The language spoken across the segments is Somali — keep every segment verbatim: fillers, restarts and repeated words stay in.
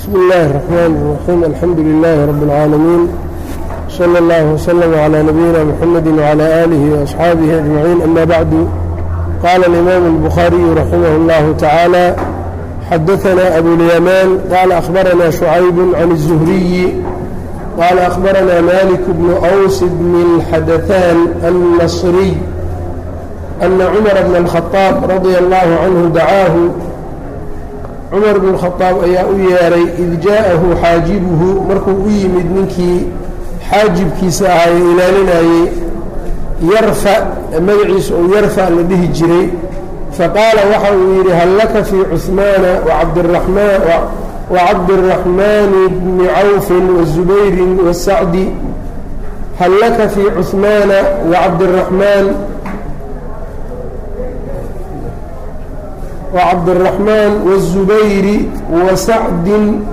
بسم الله الرحمن الرحيم. الحمد لله رب العالمين، صلى الله وسلم على نبينا محمد وعلى آله وأصحابه أجمعين. أما بعد، قال الإمام البخاري رحمه الله تعالى: حدثنا أبو اليمان قال أخبرنا شعيب عن الزهري قال أخبرنا مالك بن أوس بن الحدثان النصري أن عمر بن الخطاب رضي الله عنه دعاه. cumar bn khadaab ayaa u yeeray id jaa-ahu xaajibuhu markuu u yimid ninkii xaajibkiisa ahaa ee ilaalinayey yarfa magaciisa uu yarfa la dhihi jiray. faqaala waxa uu yidhi: hal laka fii cuhmaana wacabdiraxmaani bni cawfin wazubayrin wasacdi hal laka fii cuhmaana wacabdiraxmaan وcبدالرحمن والزبير وسعد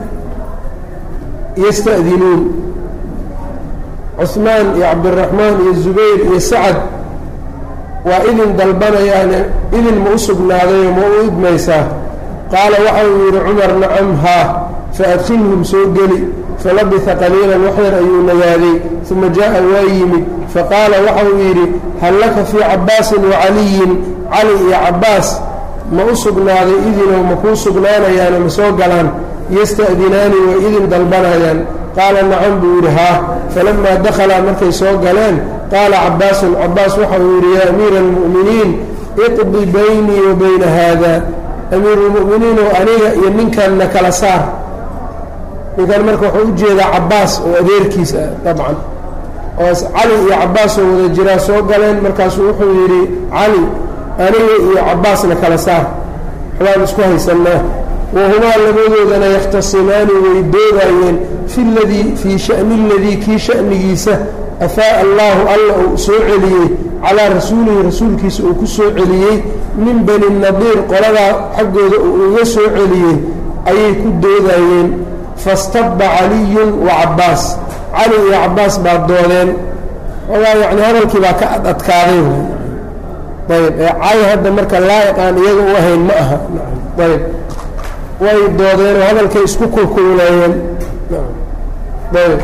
يستأذiنuun. cثmaan iyo cabdالرaحmaan iyo زubayr iyo sacd waa idin dalbanayaan, idin ma u sugnaadayo ma u idmaysaa? qaala waxa uu yidhi cumar: nacam haa. faأdkilhum soo geli. falabثa qaliilا waxyar ayuu nagaaday. ثuma jaaءa waa yimid faqaala waxa uu yidhi: hal laka fii cabaasin وacaliyin cali iyo cabaas ma u sugnaaday idinoo ma kuu sugnaanayaano ma soo galaan? yasta'dinaani way idin dalbanayaan. qaala nacam buu yidhi haa. falamaa dakhalaa markay soo galeen qaala cabaasun cabaas waxa uu yidhi: yaa amiira almu'miniin iqdi baynii wa bayna haada. amiiruulmu'miniin oo aniga iyo ninkanna kala saar. ninkan marka wuxuu u jeedaa cabaas oo adeerkiis ah dabcan, oo cali iyo cabaas oo wada jiraa soo galeen. markaasuu wuxuu yidhi cali: aniga iyo cabaasna kala saar, waxbaan isku haysannaa. wahumaa labadoodana yakhtasimaani way doodayeen fi ladii fii sha'ni aladii kii sha'nigiisa afaa'a allaahu alla uu soo celiyey calaa rasuulihi rasuulkiisa uu ku soo celiyey min bani nadiir qoladaa xaggooda uu uga soo celiyey ayay ku doodayeen. fastabba caliyun wa cabaas, cali iyo cabaas baa doodeen. ogaa yacni hadalkii baa ka adadkaaday. ayb ee cali hadda marka laa'iq aan iyaga u ahayn ma aha. ayb way doodeenoo hadalkay isku kulkuuleeyeen. ayb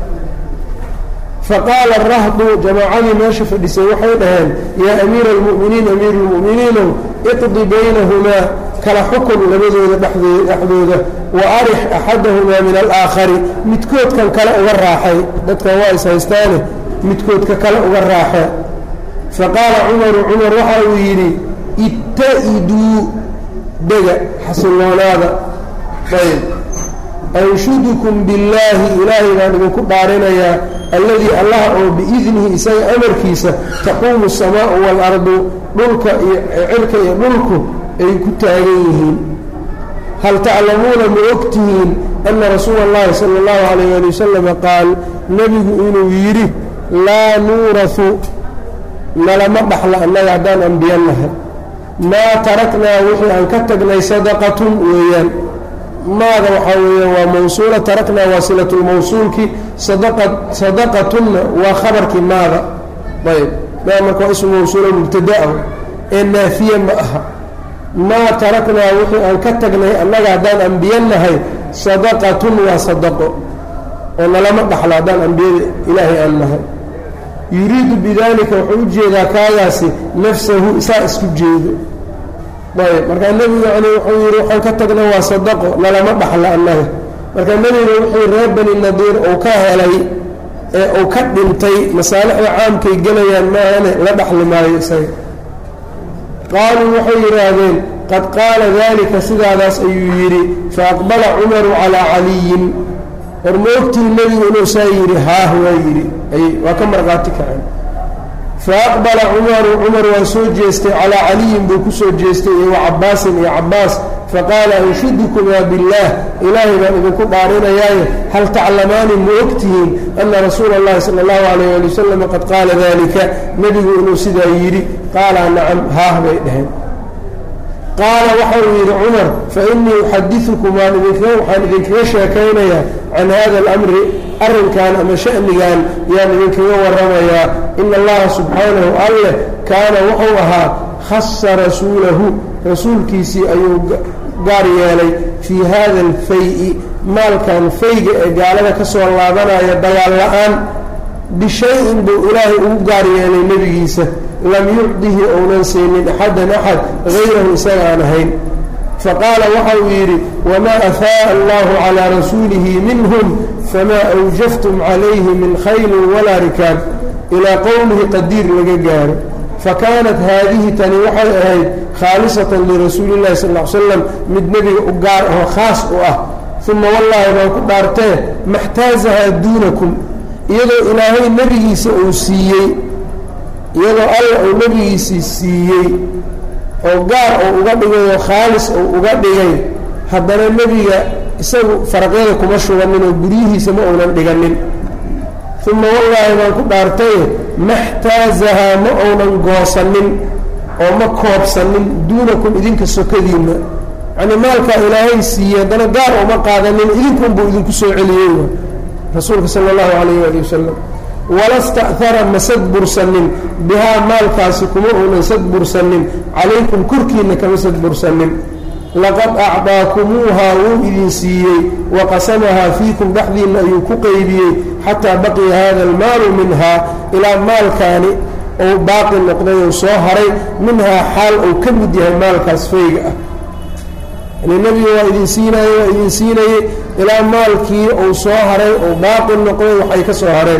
faqaala arahdu, jamaacadii meesha fadhisay waxay dhaheen: yaa amiira almu'miniin amiiru lmu'miniinow iqdi baynahumaa, kala xukun labadooda dhexdooda. wa arix axadahumaa min alaakhari, midkoodkan kale uga raaxay. dadkan waa is haystaane midkoodka kale uga raaxe. faqaala cumaru cumar waxa uu yidhi: itta-iduu dega, xasiloonaada. ayb anshudukum billaahi, ilaahay baan idinku dhaarinayaa, alladii allah oo biidnihi isaga amarkiisa taquumu asamaa'u waalardu, dhulka iyo cirka iyo dhulku ay ku taagan yihiin. hal taclamuuna ma ogtihiin anna rasuula اllahi sala اllahu alayh ali wasalama qaal, nebigu inuu yidhi: laa nuurahu nalama dhaxla annaga haddaan ambiya nahay. maa taraknaa wixii aan ka tagnay sadaqatun weeyaan. maada waxaa weeyaan waa mawsuula, taraknaa waa silatulmawsuulki, sadaqatunna waa khabarkii maada. ayb maa marka waa ismu mawsuula mubtada'a ee naafiye ma aha. maa taraknaa wixii aan ka tagnay annaga haddaan ambiya nahay sadaqatun waa sadaqo, oo nalama dhaxla haddaan ambiyada ilaahay aan nahay. yuriidu bidaalika wuxuu u jeedaa kaagaasi nafsahu, isaa isku jeedo. ayb markaa nebigu yani wuxuu yidhi waxaan ka tagna waa sadaqo, nalama dhaxla annaga. marka nebiga wixii reer bani nadiir uu ka helay ee uu ka dhintay masaalixda caamkay gelayaan maahane la dhaxli maayo isaga. qaaluu waxay yidhaahdeen: qad qaala daalika, sidaadaas ayuu yidhi. faaqbala cumaru calaa caliyin, war ma ogtii nebigu inuu saa yidhi? haah waa yidhi, waa ka markhaati kaceen. faaqbala cumaru cumar waa soo jeestay calaa caliyin buu ku soo jeestay iyo wa cabaasin iyo cabaas. faqaala: anshudukumaa billaah, ilaahay baan idinku dhaarinayaaye hal taclamaani ma ogtihiin anna rasuula اllahi sala اllahu alayh ali wasalam qad qaala dalika, nebigu inuu sidaa yidhi? qaala nacam haah bay dhaheen. qaala waxa uu yidhi cumar: fa innii uxadiثukum waan idinka waxaan idinkaga sheekaynayaa can hada اlamri, arrinkan ama sha'nigan yaan idinkaga warramayaa. ina allaha subxaanahu alleh kaana wuxuu ahaa khasa rasuulahu, rasuulkiisii ayuu gaar yeelay fii hada alfay-i maalkan fayga ee gaalada ka soo laabanaya dagaal la-aan bishay-in buu ilaahay ugu gaar yeelay nebigiisa lam yucdihi ounan siinin axadan axad hayrahu isaga aan ahayn faqaala waxa uu yidhi wamaa afaa'a allahu calaa rasuulihi minhum famaa awjaftum calayhi min khaylin walaa rikaab ilaa qowlihi qadiir laga gaaro fakaanat haadihi tani waxay ahayd khaalisatan lirasuuli illahi sal ll ly slam mid nebiga u gaar ahoo khaas u ah uma wallaahi baan ku dhaartee maxtaasahaa duunakum iyadoo ilaahay nebigiisa uu siiyey iyadoo alla uu nebigiisii siiyey oo gaar uu uga dhigay oo khaalis uu uga dhigay haddana nebiga isagu faraqyada kuma shubanin oo guryihiisa ma uunan dhiganin uma wallaahi baan ku dhaartaye maxtaasahaa ma uunan goosanin oo ma koobsanin duunakum idinka sokadiinna yacnii maalkaa ilaahay siiyey haddana gaar uma qaadanin idinkunbuu idinku soo celiyey rasuulka sala allahu calayh waali wasalam wala sta'hara ma sadbursanin bihaa maalkaasi kuma uunan sadbursanin calaykum korkiinna kama sadbursanin laqad acdaakumuuhaa wuu idin siiyey waqasamahaa fiikum dhexdiinna ayuu ku qeybiyey xataa baqiya hada almaalu minhaa ilaa maalkaani ou baaqi noqday ou soo haray minhaa xaal uu ka mid yahay maalkaas fayga ah yani nebiga waa idin siinaye waa idin siinayey ilaa maalkii uu soo haray ou baaqi noqday waxay ka soo hareen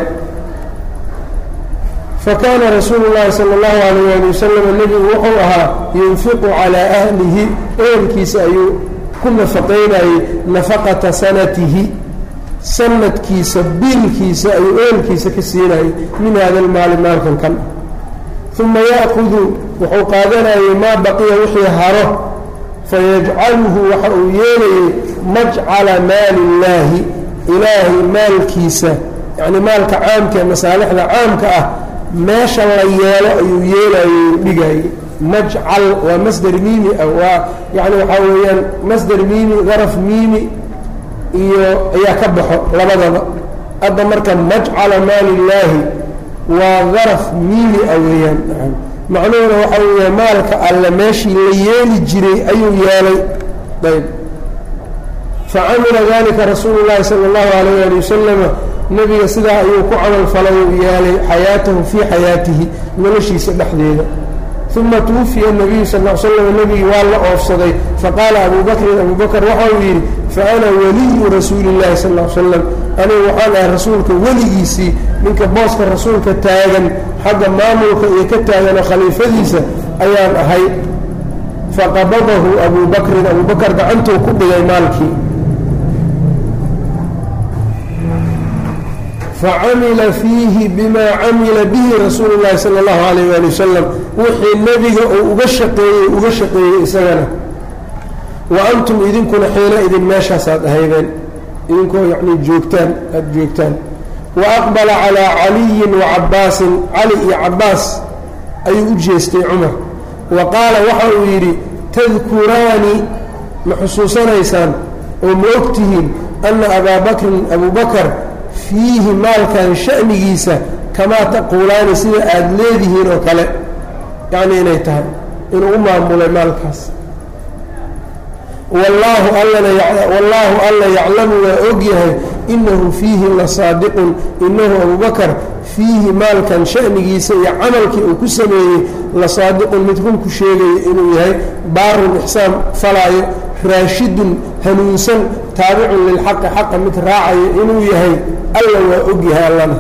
fakaana rasuulu llahi sala allahu calayh ali wasalam nebigu wuxuu ahaa yunfiqu calaa ahlihi ehelkiisa ayuu ku nafaqaynayey nafaqata sanatihi sanadkiisa biilkiisa ayuu ehelkiisa ka siinayey min hada almaali maalkan kan uma ya'kudu wuxuu qaadanayey maa baqiya wixii haro fayajcaluhu waxa uu yeelayey majcala maali illaahi ilaahay maalkiisa yacni maalka caamka ee masaalixda caamka ah meesha la yeelo ayuu yeelayey dhigayey majcal waa masder miimi ah waa yani waxaa weeyaan masder miimi daraf miimi iyo ayaa ka baxo labadaba hadda marka majcala maali illaahi waa daraf miimi ah weeyaan macnuhuna waxaa weeya maalka alle meeshii la yeeli jiray ayuu yeelay ayb facamila dalika rasuulu llahi sala allahu calayh ali wasalama nebiga sidaa ayuu ku camal falay uu yeelay xayaatahu fii xayaatihi noloshiisa dhexdeeda uma tuwufiya nabiyu sal l slam nebigii waa la oofsaday faqaala abu bakrin abu bakr waxa uu yidhi fa ana waliyu rasuuli llahi sal l slam anigu waxaan ahay rasuulka weligiisii ninka booska rasuulka taagan xagga maamulka iyo ka taaganoo khaliifadiisa ayaan ahay faqabadahu abu bakrin abu bakr gacantuu ku dhigay maalkii facamila fiihi bimaa camila bihi rasuulu llahi sala allahu calayh ali wasalam wixii nebiga uu uga shaqeeyey uga shaqeeyey isagana wa antum idinkuna xiina idin meeshaasaad ahaydeen idinkoo yacnii joogtaan aada joogtaan wa aqbala calaa caliyin wa cabbaasin cali iyo cabbaas ayuu u jeestay cumar wa qaala waxa uu yidhi tadkuraani ma xusuusanaysaan oo ma ogtihiin anna abaa bakrin abu bakar fiihi maalkan sha'nigiisa kamaa taquulaani sida aada leedihiin oo kale yacnii inay tahay inuu u maamulay maalkaas wallaahu allana wallaahu alla yaclamu waa og yahay innahu fiihi la saadiqun innahu abubakar fiihi maalkan sha'nigiisa iyo camalkii uu ku sameeyey la saadiqun mid run ku sheegaya inuu yahay baarun ixsaan falaayo raashidun hanuunsan taabicun lilxaqi xaqa mid raacayo inuu yahay alla waa og yahay allana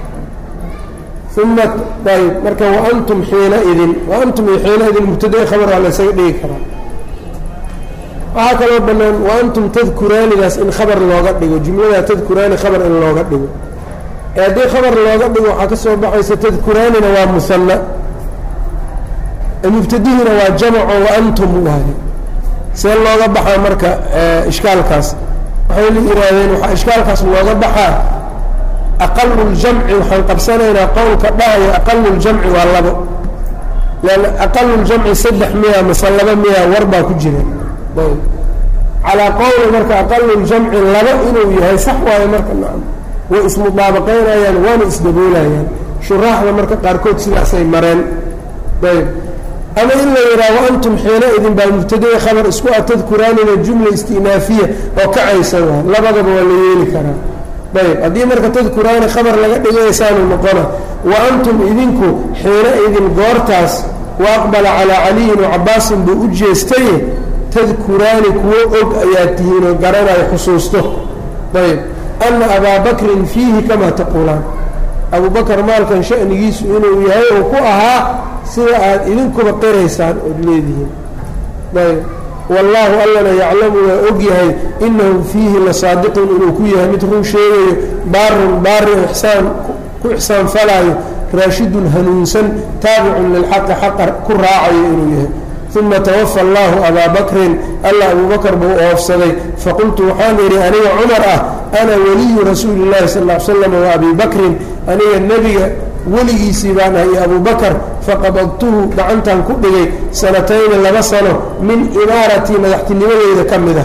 uma ayb marka waantum xiinaidin waantum iyo xiinaidin mubtada khabar waa la ysaga dhigi karaa waxaa kaloo bannaan waantum tadkuraanidaas in khabar looga dhigo jumladaa tadkuraani khabar in looga dhigo ee haddii khabar looga dhigo waxaa ka soo baxaysa tadkuraanina waa musanna mubtadihiina waa jamaco waantum waaye see looga baxaa marka ishkaalkaas waxay la yihaahdeen waxaa ishkaalkaas looga baxaa aqalu ljamci waxaan qabsanaynaa qowlka dhahaya aqalu ljamci waa labo leanna aqalu ljamci saddex miya mase laba miya war baa ku jira calaa qowli marka aqalu ljamci laba inuu yahay sax waayo marka nacam way ismudaabaqaynayaan waana isdaboolayaan shuraaxda marka qaarkood sidaasay mareen ayb ama in la yidhaha waantum xiinaidin baa mubtadae khabar isku a tadkuraanina jumla istinaafiya oo kacaysa waa labadaba waa la yeeli karaa ayb haddii marka tadkuraani khabar laga dhigaysaanu noqona wa antum idinku xiinaidin goortaas wa aqbala calaa caliyin wa cabaasin buu u jeestaye tadkuraani kuwo og ayaad tihiin oo garanayo xusuusto ayb ana abaa bakrin fiihi kamaa taquulaan abu bakar maalkan sha'nigiisu inuu yahay oo ku ahaa sida aad idinkuba qiraysaan ood leedihiin ayb wallaahu allana yaclamu waa og yahay inahu fiihi la saadiqun inuu ku yahay mid run sheegayo baarun baari ixsaan ku ixsaan falaayo raashidun hanuunsan taabicun lilxaqi xaqa ku raacayo inuu yahay uma tawafa allaahu abaa bakrin alla abuu bakar buu oofsaday faqultu waxaan idhi aniga cumar ah ana weliyu rasuuli llahi sal ll ly slam wa abi bakrin aniga nebiga weligiisii baan ahay iyo abuu bakar faqabadtuhu gacantan ku dhigay sanatayni laba sano min imaaratii madaxtinimadeyda ka mid ah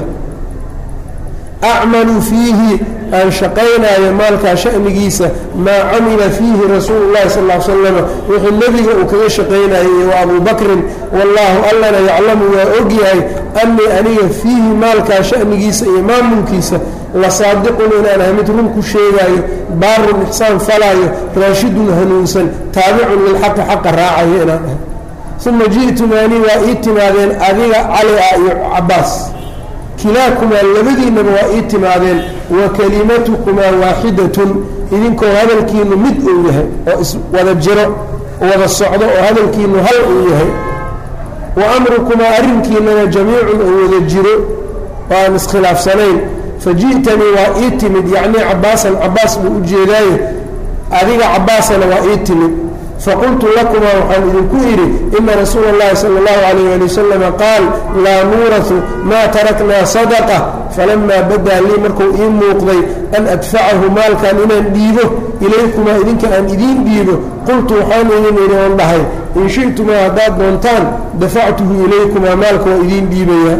acmalu fiihi aan shaqaynaayo maalkaa sha'nigiisa maa camila fiihi rasuulu llahi sal ll ly slama wuxuu nebiga uu kaga shaqaynayay wa abuu bakrin wallaahu allana yaclamu waa og yahay annii aniga fiihi maalkaa sha'nigiisa iyo maamulkiisa la saadiqun inaan ahay mid run ku sheegaayo baarun ixsaan falaayo raashidun hanuunsan taabicun lilxaqi xaqa raacayo inaan ahay uma ji'tumaanii waa ii timaadeen adiga cali ah iyo cabbaas kilaakumaa labadiinnaba waa ii timaadeen wa kalimatukumaa waaxidatun idinkoo hadalkiinu mid uu yahay oo iswada jiro wada socdo oo hadalkiinu hal uu yahay wa amrukumaa arrinkiinana jamiicun oo wada jiro oo aan iskhilaafsanayn faji'tanii waa ii timid yacnii cabbaasan cabbaas buu u jeedaaye adiga cabbaasana waa ii timid faqultu lakumaa waxaan idinku idhi ina rasuula اllahi salى اllahu alayh ali wasalama qaal laa nuurahu maa taraknaa sadaqa falamaa badaa lii markuu ii muuqday an adfacahu maalkan inaan dhiibo ilaykumaa idinka aan idiin dhiibo qultu waxaan idin idhi oon dhahay in shi'tumaa haddaad doontaan dafactuhu ilaykumaa maalka waa idiin dhiibayaa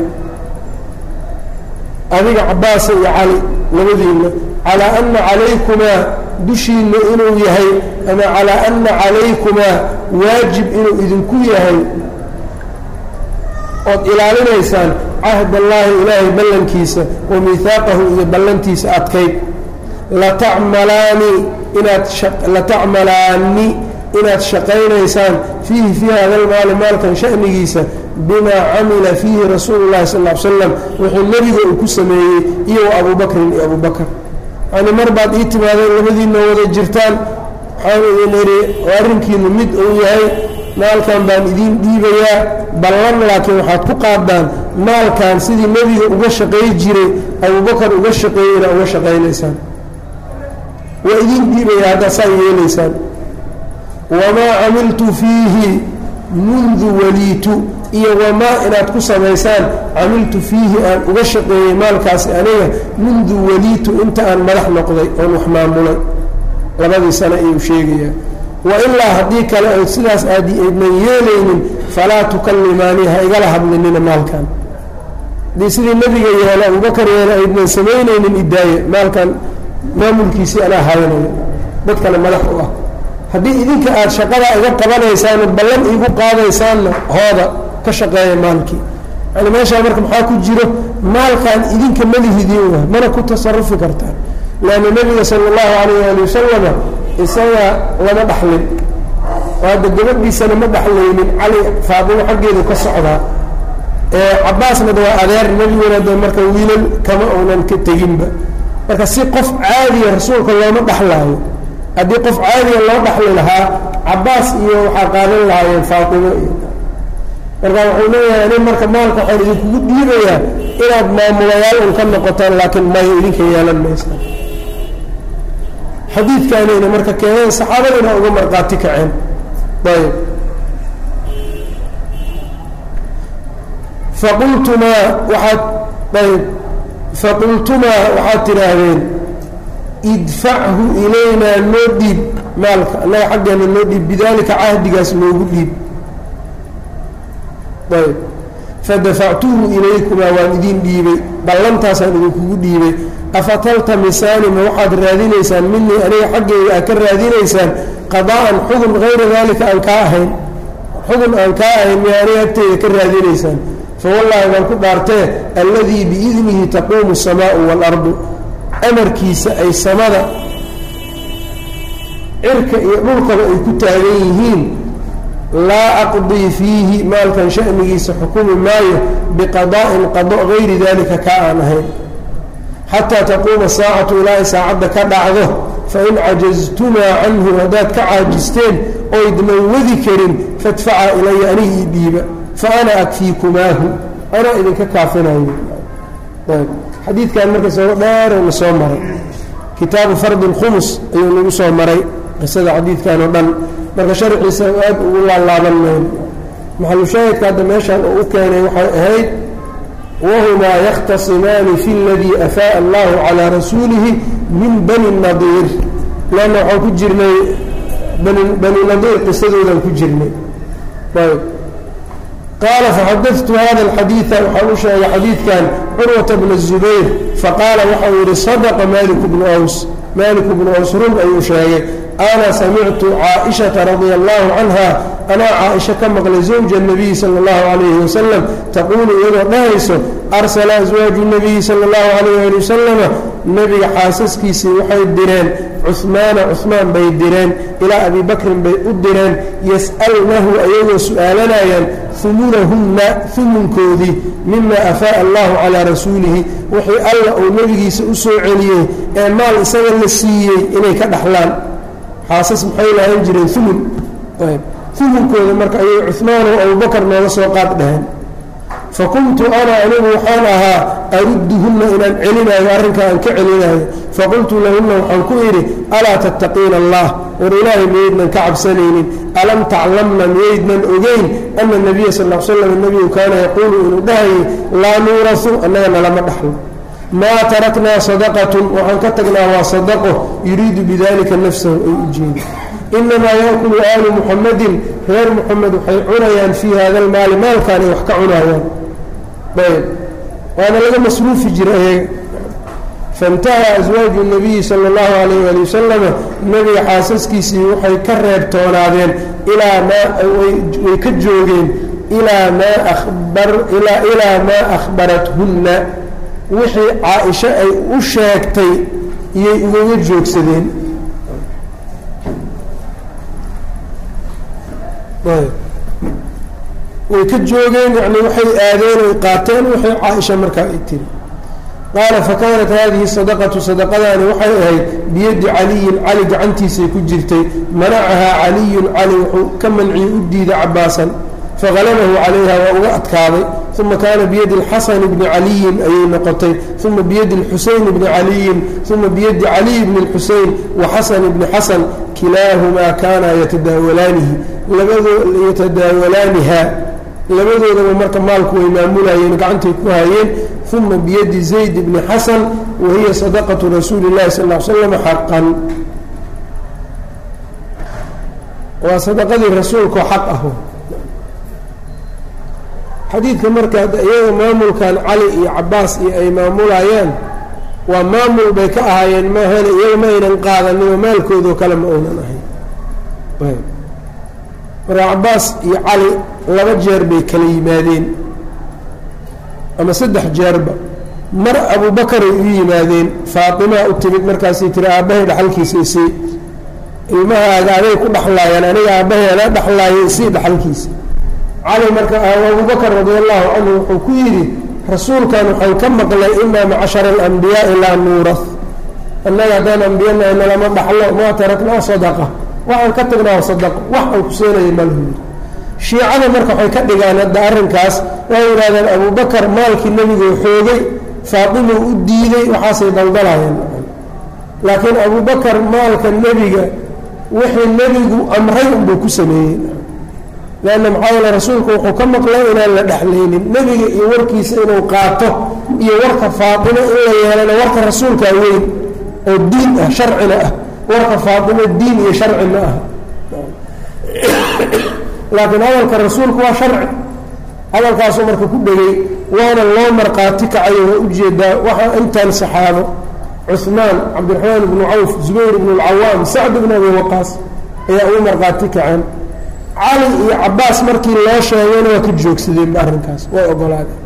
adiga cabbaasa iyo cali labadiinna calaa ana calaykumaa dushiinna inuu yahay ama calaa ana calaykumaa waajib inuu idinku yahay ood ilaalinaysaan cahd allaahi ilaahay ballankiisa wa miihaaqahu iyo ballantiisa adkayd latacmalaani inaad latacmalaani inaad shaqaynaysaan fiihi fii hada lmaali maalkan sha'nigiisa bimaa camila fiihi rasuulu llahi sal ll ly slam wuxuu nebiga uu ku sameeyey iyo wa abuu bakrin iyo abuu bakar yani mar baad ii timaadeen labadiinna wada jirtaan waxaan idin idhi oo arrinkiinu mid uu yahay maalkan baan idiin dhiibayaa ballan laakiin waxaad ku qaadaan maalkan sidii nebiga uga shaqay jiray abubakar uga shaqeeyey inaa uga shaqaynaysaan waa idiin dhiibaya haddaad saa yeelaysaan wamaa camiltu fiihi mundu waliitu iyo wamaa inaad ku samaysaan camiltu fiihi aan uga shaqeeyey maalkaasi aniga mundu waliitu inta aan madax noqday oon wax maamulay labadii sano ayuu sheegayaa wa ilaa haddii kale ood sidaas aad aydnan yeelaynin falaa tukallimaanii ha igala hadlinina maalkan haddii sidii nebiga yeela abubakar yeela aydnan samaynaynin idaaye maalkan maamulkiisii anaa haynayo dad kale madax u ah haddii idinka aad shaqada iga qabanaysaano ballan iigu qaadaysaanna hooda ka shaqeeya maalkii yani meeshaa marka maxaa ku jiro maalkan idinka malihidiin wa mana ku tasarufi kartaan leanna nebiga sala allahu calayh ali wasalama isaga lama dhaxlin oo hadda gabadhiisana ma dhaxlaynin cali faadimo xaggeedu ka socdaa cabbaasna da waa adeer nebiguna de marka wiilal kama uunan ka teginba marka si qof caadiya rasuulka looma dhaxlaayo haddii qof caadiya loo dhaxli lahaa cabbaas iyo waxaa qaadan lahaayeen faatimo iyo marka wuxuu leeyahay anin marka maalka waxaan idinkugu dhiibayaa inaad maamulayaal un ka noqotaan laakiin maya idinka yeelan maysaan xadiidkaanayna marka keeneen saxaabadina uga marqaati kaceen ayb faqultumaa waxaad ayb faqultumaa waxaad tidhaahdeen idfachu ilaynaa noo dhiib maalka annaga xaggeena noo dhiib bidaalika cahdigaas noogu dhiib ayb fadafactuhu ilaykumaa waan idin dhiibay ballantaasaan idinkugu dhiibay afataltamisaani ma waxaad raadinaysaan minii aniga xaggeyga aad ka raadinaysaan qadaa'an xukun hayra daalika aan kaa ahayn xukun aan kaa ahayn miyaanay agteyda ka raadinaysaan fawallaahi baan ku dhaartee alladii biidnihi taquumu الsamaau waalardu amarkiisa ay samada cirka iyo dhulkaba ay ku taagan yihiin laa aqdii fiihi maalkan sha'nigiisa xukumi maayo biqadaa'in qado gayri dalika kaa aan ahayn xataa taquuma saacatu ilaa ay saacadda ka dhacdo fain cajaztumaa canhu haddaad ka caajisteen oydnan wadi karin fadfacaa ilaya aniga ii dhiiba fa ana akfiikumaahu anaa idinka kaafinayo xadiidkan marka soo dheerna soo maray kitaabu fardi اlkhumus ayuu nagu soo maray qisada xadiidkan oo dhan marka sharxiisa aad ugu laalaaban mayn maxalushaahidka hadda meeshaan uu u keenay waxay ahayd wahumaa yakhtasimaani fi اladii afaa'a allahu calىa rasuulihi min bani nadiir lanna waxaan ku jirnay bani nadiir qisadoodan ku jirnay ayb qaala faxadadtu hada alxadiida waxaan u sheegay xadiidkan curwata bna الzubayr faqaala waxau yihi sadaqa maliku bnu aws maliku bnu aws run ayuu sheegay ana samictu caaishata radia allahu canha anaa caaisha ka maqlay zawja الnabiyi salى اllahu alayhi wasalam taquulu iyadoo dhahayso arsala aswaaju الnabiyi salى اllahu alayh ali wasalama nebiga xaasaskiisii waxay direen cuhmaana cuhmaan bay direen ilaa abi bakrin bay u direen yas'alnahu ayagoo su-aalanayaan humunahunna humunkoodii mima afaa'a allahu calaa rasuulihi wixii alla uu nebigiisa u soo celiyey ee maal isaga la siiyey inay ka dhaxlaan xaasas maxay lahayn jireen humun humunkooda marka ayay cuhmaanow abubakar nooga soo qaad dhaheen fakuntu ana anigu waxaan ahaa arudduhunna inaan celinayo arrinkaa aan ka celinayo faqultu lahunna waxaan ku idhi alaa tattaqiina allah war ilaahay miyaydnan ka cabsanaynin alam taclamna miyaydnan ogeyn ana nabiya sal l slam nebigu kaana yaquulu inuu dhahayay laa nuurasu annaga nalama dhaxlo maa taraknaa sadaqatun waxaan ka tagnaa waa sadaqo yuriidu bidalika nafsahu ay u jeeda inamaa yaakulu aalu muxamadin reer muxamed waxay cunayaan fii hada almaali maalkaan ay wax ka cunayaan ayb waana laga masruufi jiray ayaga faintahaa aswaaju nabiyi sala allahu calayh ali wasalama nebiga xaasaskiisii waxay ka reebtoonaadeen ilaa maa way ka joogeen ilaa maa abar ilaa maa akhbarathunna wixii caa-isho ay u sheegtay iyay ugaga joogsadeen way ka joogeen yani waxay aadeen oy qaateen waxay caa-isha markaa ay tiri qaala fakaanat hadihi sadaqatu sadaqadaani waxay ahayd biyadi caliyin cali gacantiisay ku jirtay manacahaa caliyun cali wuxuu ka manciyey u diiday cabaasan faqalabahu calayha waa uga adkaaday uma kaana biyadi اlxasani bni caliyin ayay noqotay uma biyadi اlxuseyn bni caliyin uma biyadi caliy bni اlxuseyn wa xasan bni xasan kilaahumaa kaana yatadaawalaanihi labadoo yatadaawalaaniha labadoodaba marka maalku way maamulayeen gacantay ku hayeen uma biyadi zayd bni xasan wa hiya sadaqatu rasuuli اllahi sal l slam xaqan waa sadaqadii rasuulkao xaq ah xadiidka marka iyaga maamulkan cali iyo cabaas iyo ay maamulayaan waa maamul bay ka ahaayeen mahele iyaga ma aynan qaadaninoo maalkoodoo kale ma uunan ahayn marka cabaas iyo cali laba jeer bay kala yimaadeen ama saddex jeerba mar abubakaray u yimaadeen faatimaa u timid markaasay tiri aabbahay dhaxalkiisa isii ilmahaaga aday ku dhaxlaayaan aniga aabbahay ana dhaxlaaya isii dhaxalkiisa cali marka abubakar radia allahu canhu wuxuu ku yidhi rasuulkan waxaan ka maqlay inaa macashara alambiyaai laa nuurah annaga haddaan ambiyanaayna lama dhaxlo maa taraknaa sadaqa waxaan ka tagnaa sadaqo wax aan ku seenaya malhuri shiicada marka waxay ka dhigaan hadda arrinkaas waxay yidhahdeen abubakar maalkii nebiguu xoogay faatimuu u diiday waxaasay daldalayeen laakiin abubakar maalka nebiga wixii nebigu amray unbuu ku sameeyey lanna maxaa yeele rasuulku wuxuu ka maqlay inaan la dhexlaynin nebiga iyo warkiisa inuu qaato iyo warka faatimo in la yeelana warka rasuulkaa weyn oo diin ah sharcina ah warka faatimo diin iyo sharci ma ah laakiin hadalka rasuulku waa sharci hadalkaasuu marka ku dhegay waana loo markhaati kacayo waa ujeedaa waxaa intaan saxaabo cuhmaan cabdiraxmaan ibnu cawf zubayr ibnu alcawaam sacd ibnu abi waqaas ayaa ugu markhaati kaceen cali iyo cabaas markii loo sheegayna waa ka joogsadeenba arrinkaas way ogolaadeen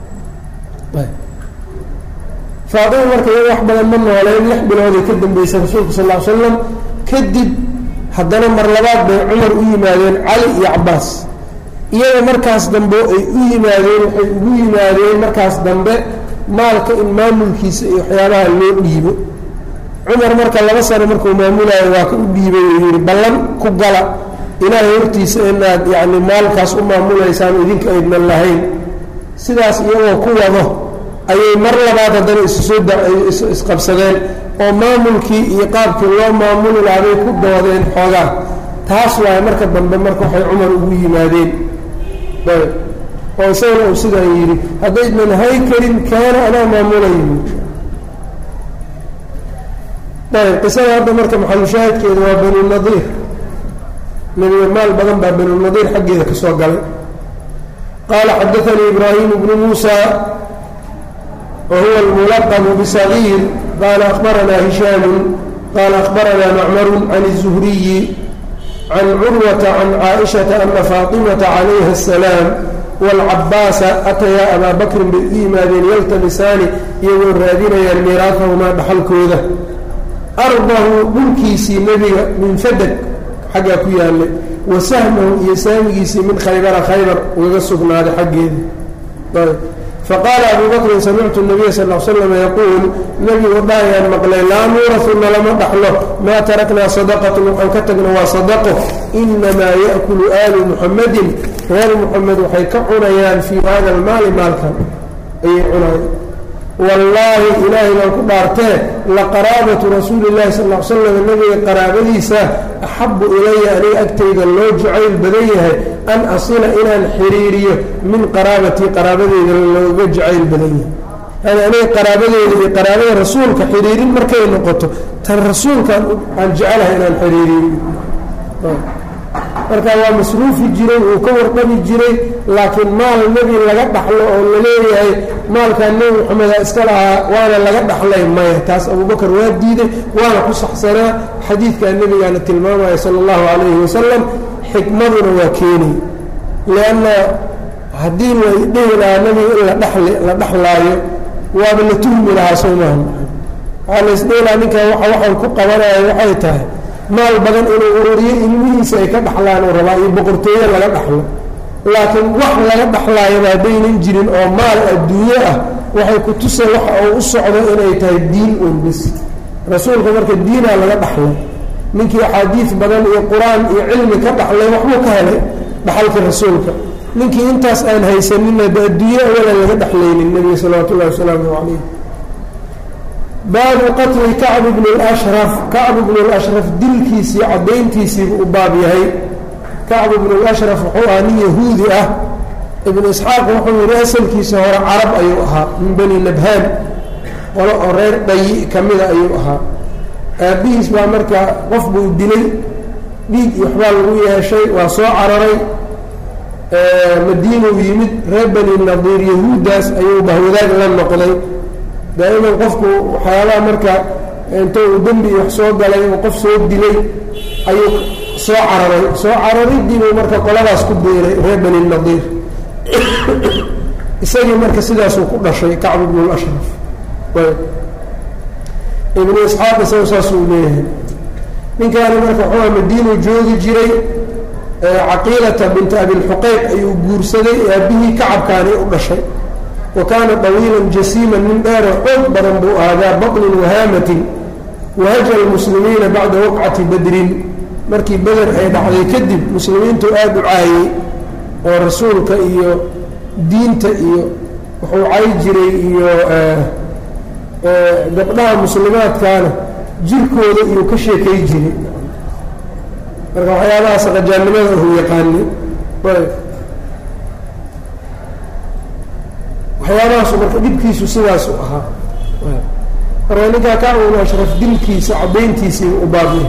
faatima marka iyaga wax badan ma nooleen lix bilooday ka dambeysay rasuulka sal ll ly slam kadib haddana mar labaad bay cumar u yimaadeen cali iyo cabaas iyaga markaas dambe ay u yimaadeen waxay ugu yimaadeen markaas dambe maalka in maamulkiisa iyo waxyaabaha loo dhiibo cumar marka laba sano markuu maamulaayo waa ka u dhiibay uu yihi ballan ku gala ilaahay hortiisa inaad yacni maalkaas u maamulaysaan idinka aydnan lahayn sidaas iyagoo ku wado ayay mar labaad haddana isu soo isqabsadeen oo maamulkii iyo qaabkii loo maamuli lahabay ku doodeen xoogaa taas waaye marka dambe marka waxay cumar ugu yimaadeen ayb oo isagana uu sidaa yidhi haddaydnan hay karin kaana anaa maamulayn ayb qisada hadda marka maxalushaahidkeeda waa banu nadiir nebiga maal badan baa banu nadiir xaggeeda ka soo galay qaala xadaanii ibraahim bnu muusa وهو الملقب بصغير قال أخبرنا هشام قال أخبرنا معمر عن الزهري عن عروة عن عائشة أن فاطمة عليها السلام والعباس أتيا أبا بكر بالإيمان يلتمسان يقول رادين الميراثهما بحلكوذة أرضه ملكيسي نبي من فدك حقا كيالي وسهمه يساميسي من خيبر خيبر ويغسقنا هذا حقه طيب فقال أبو بكر سمعت النبي صلى الله عليه وسلم يقول نبي وضايا مقلي لا نورثنا لما نحله ما تركنا صدقة أو كتبنا وصدقه إنما يأكل آل محمد غير محمد وحيك عنيان في هذا المال مالكا أي عنيان والله إلهي لو كبارته لقرابة رسول الله صلى الله عليه وسلم النبي قرابتيسا أحب إلي أن أكتيد اللو جعيل بديه أن أصل إلى الحريرية من قرابتي قرابتي اللو جعيل بديه أنا أنا قرابتي قرابتي رسولك حريري مركين نقطه تالرسول كان أن جعلها إلى الحريري marka waa masruufi jiray uu ka warqabi jiray laakiin maal nabi laga dhaxlo oo la leeyahay maalka nabi Muhammad iska lahaa waana laga dhaxlay maya taas Abu Bakar waa diiday waana ku saxsanaa xadiidka nabiga la tilmaamay sallallahu alayhi wasallam xikmaduna waa keenay leena hadii la dhigay nabi la dhaxli la dhaxlaayo waa la tuhmi lahaa Soomaaliya waxa isdheelaa ninka waxa waxaan ku qabanayo waxay tahay maal badan inuu ururiyo ilmihiisa ay ka dhaxlaan oo rabaa iyo boqortooyo laga dhaxlo laakiin wax laga dhaxlaayo baadaynan jirin oo maal adduunyo ah waxay ku tusay waxa uu u socdo inay tahay diin uun bis rasuulka marka diina laga dhaxlo ninkii xadiis badan iyo quraan iyo cilmi ka dhaxlay waxbuu ka helay dhaxalka rasuulka ninkii intaas aan haysanin adduunyo wala laga dhaxlaynin nabiga sallallahu alayhi wasallam باب قتل كعب بن الأشرف كعب بن الأشرف دلكيسي عدينتيسي باب يهي كعب بن الأشرف حواني يهودي أه ابن إسحاق وحوي رأسل كيسي هو عرب أيوها من بني نبهان ولو أرير ضيء كمذا أيوها أبيه اسمه مركا وفبه الدلي بيك يحبال رويها شيء وصوع عرري آه مدينه ويمد ربني النظير يهوداس أيوبه وذاك لن نقضي دائما قفكو حيالها مركا انتو دنبي يحسوق علي وقف سوق دلي ايو سو عرري سو عرري دينو مركا قلباس كبيري ريبني النظير اساقي مركا سيداسو كل شيء كعب بن الأشرف ابن إسحاق سوساسو ليه من كان مركا حوى مدينو جوغي جيري عقيلة بنت أبي الحقيق ايو قورسدي به كعب كان كل شيء وكان طويلا جسيما من دار أكبر هذا بطن وهامة وهجى المسلمين بعد وقعة بدر مركي بدر أيضا عليه كذب مسلمين تؤاد عاي ورسولك إيو دينك إيو وحو عايجري إيو قبلها المسلمات كان جيركو إيو كشي كيجري مركي حيالها سقجان لماذا هو يقاني طيب waxyaabahaas marka dibkiisu sidaas u ahaa raniga ka uu ashraf dilkiisa cadeyntiisa u baabay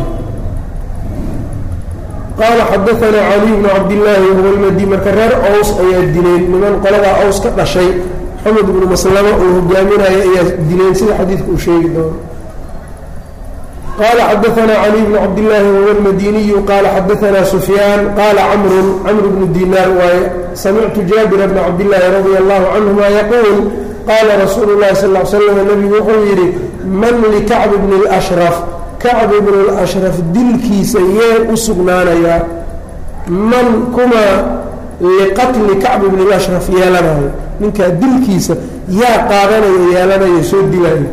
قال حدثنا علي بن عبد الله وهو المدي مركرر اوس اي دينين من قلبا اوس كدشay حمد بن مسلمه oo hogaaminaya ay diineen sida xadiidku uu sheegay qala xadaثna cali bn cabdالlahi whuwa اlmadiniyu qala xadaثna sufyaan qala camru camr bnu dinaar waaye samictu jaabira bna cabdالlahi radia allahu canهuma yaquul qaala rasuulu اllahi sal ly slam nebigu wuxuu yidhi man likacb bni اlashraf kacb bn اlashraf dilkiisa yee u sugnaanayaa man kuma liqatli kacb bni اlashraf yeelanayo ninkaa dilkiisa yaa qaadanayo yeelanayo soo dilayo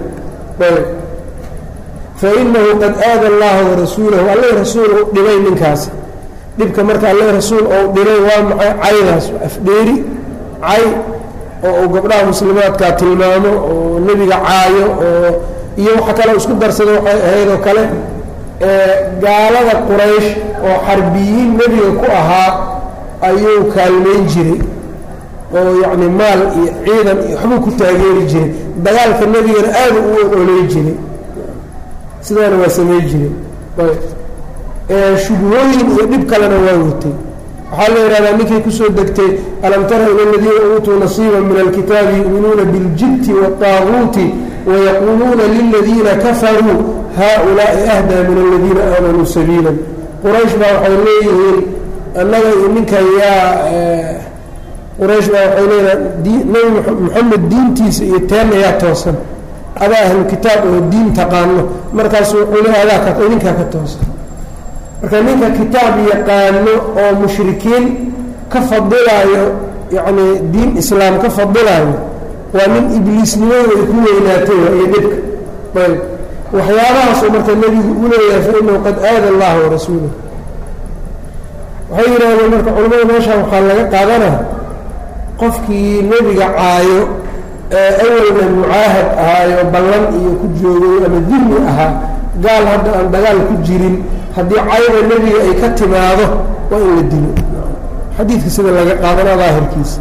fainahu qad aada allaha warasuulahu alle rasuul u dhibay ninkaasi dhibka marka alle rasuul ou dhibay waa maxay caydaas afdheeri cay oo uu gabdhaha muslimaadka tilmaamo oo nebiga caayo oo iyo waxa kale isku darsada waxay ahayd oo kale gaalada quraysh oo xarbiyiin nebiga ku ahaa ayuu kaalmayn jiray oo yacni maal iyo ciidan iyo waxbuu ku taageeri jiray dagaalka nebigana aada u ololey jiray sidaana waa samey jiray shubhooyin iyo dhib kalena waa watay waxaa la yidhahdaa ninkay kusoo degtay alam tara ila aladiina uutuu nasiiba min alkitaabi yu'minuuna biاljibti waالطaaguuti wayaquuluuna liladiina kafaruu haaulaa'i ahdaa min aladiina aamanuu sabiila quraysh baa waxay leeyihiin annaga iyo ninkan yaa quraysh baa waxay leeyihiin nebi moxamed diintiisa iyo teenna yaa toosan adaa ahlu kitaab oo diin taqaano markaasu wuxuu leeyahay adaa ka idinkaa ka toosan marka ninka kitaab yaqaano oo mushrikiin ka fadilaayo yacni diin islaam ka fadilaayo waa nin ibliisnimadu ay ku weynaatay iyo dhibka ayb waxyaabahaasoo marka nebigu u leeyahay fa inahu qad aada allaha warasuulahu waxay yidhahdeen marka culamada meeshaan waxaa laga qaadanaa qofkii nebiga caayo ee awalna mucaahad ahaayo ballan iyo ku joogay ama dimi ahaa gaal hadda aan dagaal ku jirin haddii cayda nebiga ay ka timaado waa in la dilo xadiidka sida laga qaadana daahirkiisa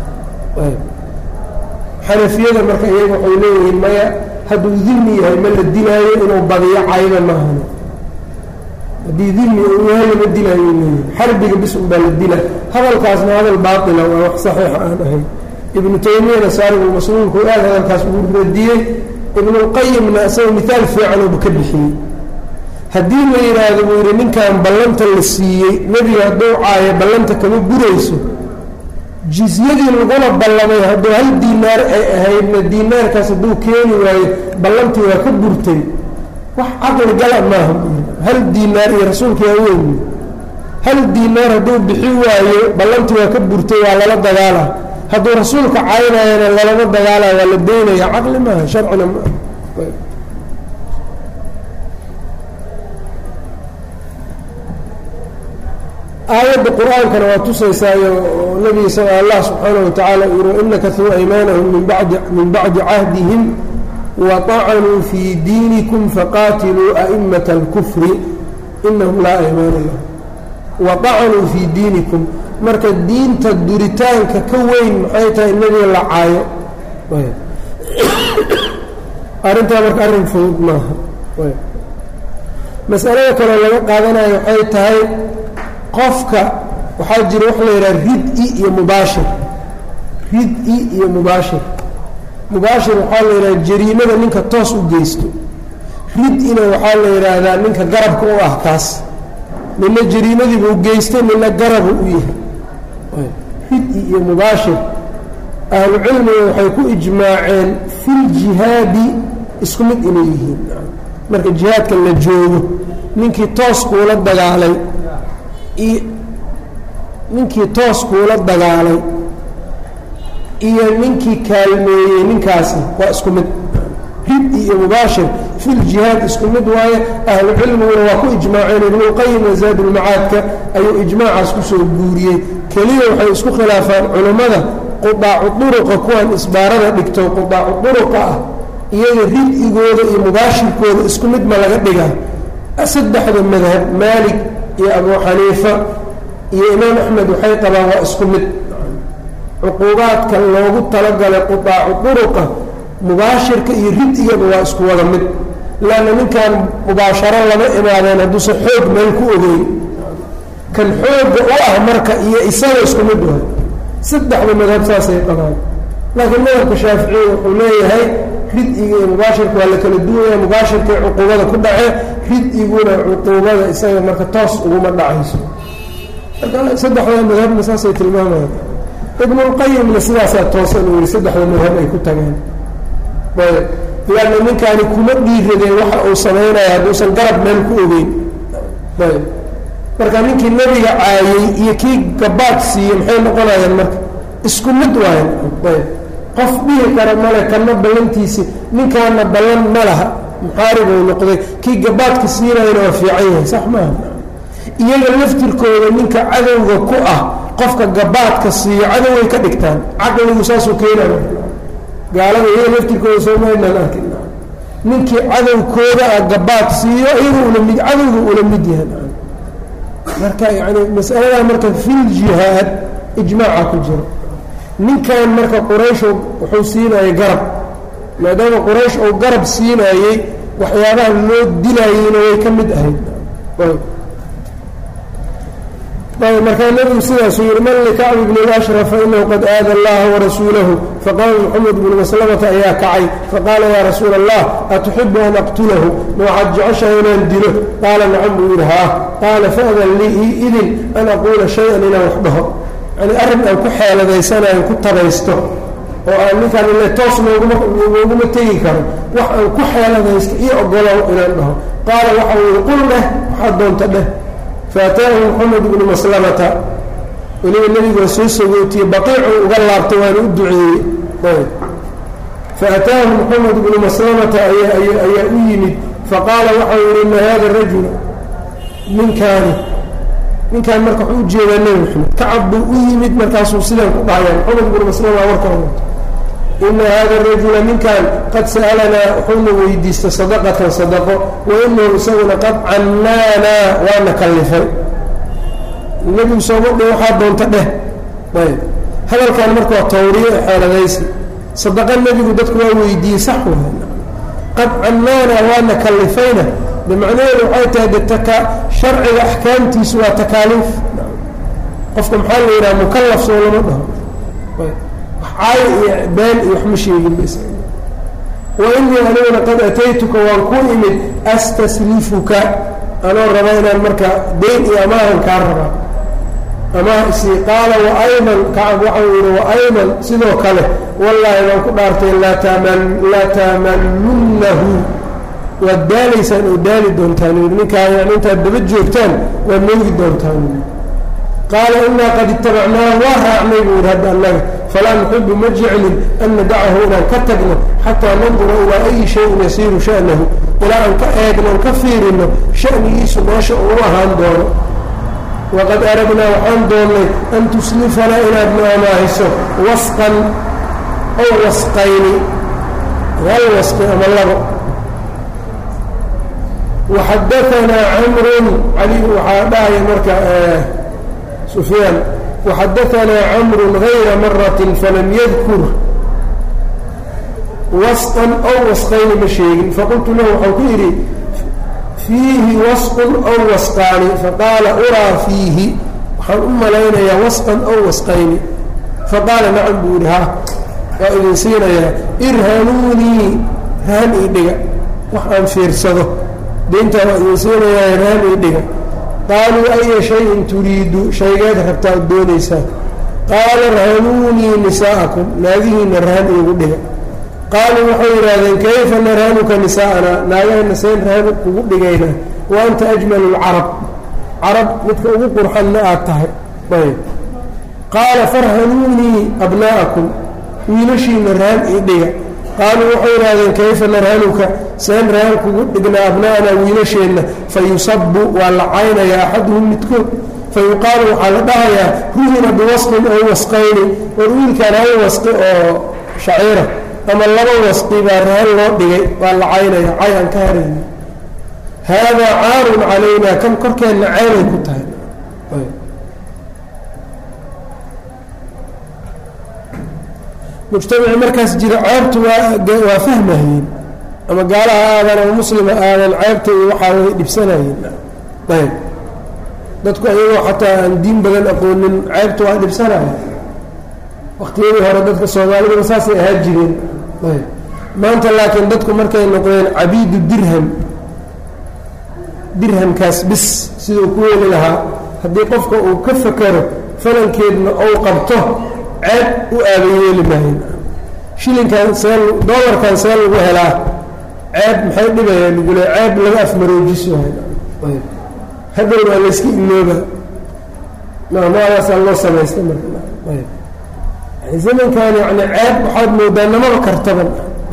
xanafiyada marka iyaga waxay leeyihiin maya hadduu dimi yahay ma la dilaayo inuu badiyo cayda maahano haddii dimi uu yahay lama dilaayo leeyihin xarbiga bis un baa la dila hadalkaasna hadal baatila waa wax saxiixa aan ahayn ibnu taymiyana saaribulmasluulku aad hadalkaas ugu radiyey ibnulqayimna isaga mihaal fiican uuba ka bixiyey haddii la yidhaahdo buu yidhi ninkan ballanta la siiyey nebiga hadduu caayo ballanta kama burayso jizyadii lagula ballamay hadduu hal diinaar ay ahaydna diinaarkaas hadduu keeni waayo ballantii waa ka burtay wax caqli gala maaha hal diinaar iyo rasuulka yaa weyn hal diinaar hadduu bixi waayo ballantii waa ka burtay waa lala dagaala hadduu rasuulka caynayana lalama dagaalaya waa la daynaya caqli maaha sharcina maaha aayadda qur-aankana waa tusaysaayo oo nebiga sa allah subxaanahu watacaala uu yihi inakasuu aymaanahum min badi min bacdi cahdihim waطacanuu fii diinikum faqaatiluu a'imata اlkufri inahum laa aymaana lahum waطacanuu fii diinikum marka diinta duritaanka ka weyn maxay tahay nebiga la caayo arrintaa marka arrin fudud maaha masalada kaloo laga qaadanayo waxay tahay qofka waxaa jira wax la yidhaha rid-i iyo mubaashir rid-i iyo mubaashir mubaashir waxaa la yidhaha jariimada ninka toos u geysto rid-ina waxaa la yidhaahdaa ninka garabka u ah kaas nina jariimadiibuu geystay nina garabu u yahay rid-i iyo mubaashir ahlucilmiga waxay ku ijmaaceen filjihaadi isku mid inay yihiin marka jihaadka la joogo ninkii toos kuula dagaalay ninkii toos kuula dagaalay iyo ninkii kaalmeeyey ninkaasi waa isku mid rid iyo mubaashir filjihaad isku mid waaye ahlu cilmiguna waa ku ijmaaceen ibnulqayim wazaadulmacaadka ayuu ijmaacaas kusoo guuriyey keliya waxay isku khilaafaan culammada qudaacu duruqa kuwan isbaarada dhigto qudaacu duruqa ah iyaga rid-igooda iyo mubaashirkooda isku mid ma laga dhigaa saddexda madhab maalik iyo abuu xaniifa iyo imaam axmed waxay qabaan waa isku mid cuquubaadka loogu talagalay qudaacu duruqa mubaashirka iyo rid-igaba waa isku wada mid laanna ninkan mubaasharo lama imaadeen hadduusan xoog meel ku ogeyn kan xoogga u ah marka iyo isaga isku mid wahay saddexda madhab saasay qabaan laakiin madhabka shaaficiya wuxuu leeyahay rid-iga iyo mubaashirka waa la kala duwaya mubaashirkai cuquubada ku dhace rid-iguna cuquubada isaga marka toos uguma dhacayso marka saddexda madhabna saasay tilmaamayaan ibnulqayimna sidaasaa toosan uu yihi saddexda madhab ay ku tageen ayb laanna ninkaani kuma dhiiradeen waxa uu samaynaya hadduusan garab meel ku ogeyn ayb marka ninkii nebiga caayey iyo kii gabaad siiyey maxay noqonayaan marka isku mid waayan ayb qof dhihi kara male kana ballantiisi ninkaana ballan ma laha muxaaribuu noqday kii gabaadka siinayana waa fiican yahay sax maaha iyaga laftirkooda ninka cadowga ku ah qofka gabaadka siiyo cadoway ka dhigtaan caqligu saasuu keenaya gaalada iyaga laftirkooda soomaynaan arkin ninkii cadowkooda ah gabaad siiyo iyaga ula mid cadowga ula mid yahay marka yani masaladaa marka fil jihaad ijmaaca ku jiro ninkan marka quraysh wuxuu siinayay garab maadaama quraysh uu garab siinayey waxyaabaha loo dilayeyna way ka mid ahayd markaa nebigu sidaasuu yihi man likacbi bni اlashraf fainahu qad aada allaha warasuulahu faqaala moxamed bnu maslamata ayaa kacay faqaala yaa rasuula allah atuxibu an aqtulahu ma waxaad jeceshahay inaan dilo qaala nacam buu yihi haa qaala faadan lii idin an aquula shay-an inaan wax dhaho yani arrin aan ku xeeladaysanaayo ku tabaysto oo aan ninkaan ile toos looguma looguma tegi karo wax aan ku xeeladaysto iyo ogolow inaan dhaho qaala waxa uu yihi qul dheh waxaad doonta dheh faataahu moxamed bnu maslamata weliba nebigu waa soo sagootiyey baqiicuu uga laabtay waana u duceeyey ayb faataahu moxamed bnu maslamata ayaa ayaa u yimid faqaala waxau yihi ina hada rajula ninkaani ninkaan marka wuxuu ujeedaa nebi maxamed kacab buu u yimid markaasuu sidaan ku dhahaya moxamed bnu maslama warka ina hada rajula ninkan qad sa'alanaa wuxuuna weydiistay sadaqatan sadaqo wa inahu isaguna qad cannaanaa waana kallifay nebigu soobadhe waxaa doonta dheh ayb hadalkan marka waa tawriye ee xeeladaysi sadaqa nebigu dadku waa weydiiyey sax wa qad cannaanaa waana kallifayna de macnaheedu waxay tahay de taka sharciga axkaamtiisu waa takaaliif qofka maxaa la yidhaha mukallaf soo lama dhaho caay iyo been iyo wax ma sheegin bas wa inii aniguna qad ataytuka waan ku imid astaslifuka anoo raba inaan marka dayn iyo amaahan kaa rabaa amaah isii qaala wa ayman kacab waxau yihi wa ayman sidoo kale wallaahi baan ku dhaartay laa taman laa tamanunnahu waad daalaysaan oo daali doontaan ninkaa yani intaad daba joogtaan waad moogi doontaan qaala inaa qad itabacnaahu waa raacnay buu yihi hadda annaga falaa nuxibu ma jeclin an nadacahu inaan ka tagno xataa nandura ilaa ayi shayin yasiiru sha'nahu ilaa aan ka eegno an ka fiirino sha'nigiisu meesha uu ahaan doono waqad aradnaa waxaan doonnay an tuslifanaa inaad na amaahiso wasqan ow wasqayni hal wasqi ama labo waxadaanaa camrun cali waxaa dhahaya marka sufyaan waxadaanaa camrun gayra maratin falam yadkur wasqan ow wasqayni ma sheegin faqultu lahu waxaan ku yidhi fiihi wasqun ow wasqaani faqaala uraa fiihi waxaan u malaynayaa wasqan ow wasqayni faqaala nacam buu yidhi ha waa idin siinayaa irhanuunii rahan ii dhiga wax aan fiirsado dayntaa waa idin siinayaa rahan ii dhiga qaaluu aya shayin turiidu shaygeed rabtaa ad doonaysaa qaala rahanuunii nisaa'akum naagihiina rahan iigu dhiga qaaluu waxay yidhaahdeen kayfa narhanuka nisaa'anaa naagahana seen rahan kugu dhigaynaa wa anta ajmalu lcarab carab midka ugu qurxanna aad tahay ayb qaala farhanuunii abnaa'akum wiilashiina rahan ii dhiga qaaluu waxay yidhaahdeen kayfa narhanuka seen rahan kugu dhignaa abna'anaa wiilasheenna fa yusabu waa la caynayaa axaduhum midkood fa yuqaalu waxaa la dhahayaa ruhina biwasqin ow wasqayni war wiilkaan hal wasqi oo shaciira ama laba wasqi baa rahan loo dhigay waa la caynaya cay aan ka harayna haadaa caarun calaynaa kan korkeenna caynay ku tahay mujtamaci markaas jira ceebtu waa waa fahmahayeen ama gaalaha aadan ama muslima aadan ceebta iyo waxaa way dhibsanayeen ayb dadku ayagoo xataa aan diin badan aqoonin ceebta waa dhibsanaya waqtiyadii hore dadka soomaalidaba saasay ahaa jireen ayb maanta laakiin dadku markay noqdeen cabiidu dirham dirhamkaas bis siduu ku heli lahaa haddii qofka uu ka fakero falankeedna ou qabto ceeb u aabayeeli maayo shilinkan see doolarkan see lagu helaa ceeb maxay dhibayaan lagule ceeb laga afmaroojiso hadhow waa layska ilooba maamadaasa loo samaysta marka zamankan yani ceeb waxaad moodaa namaba kartaban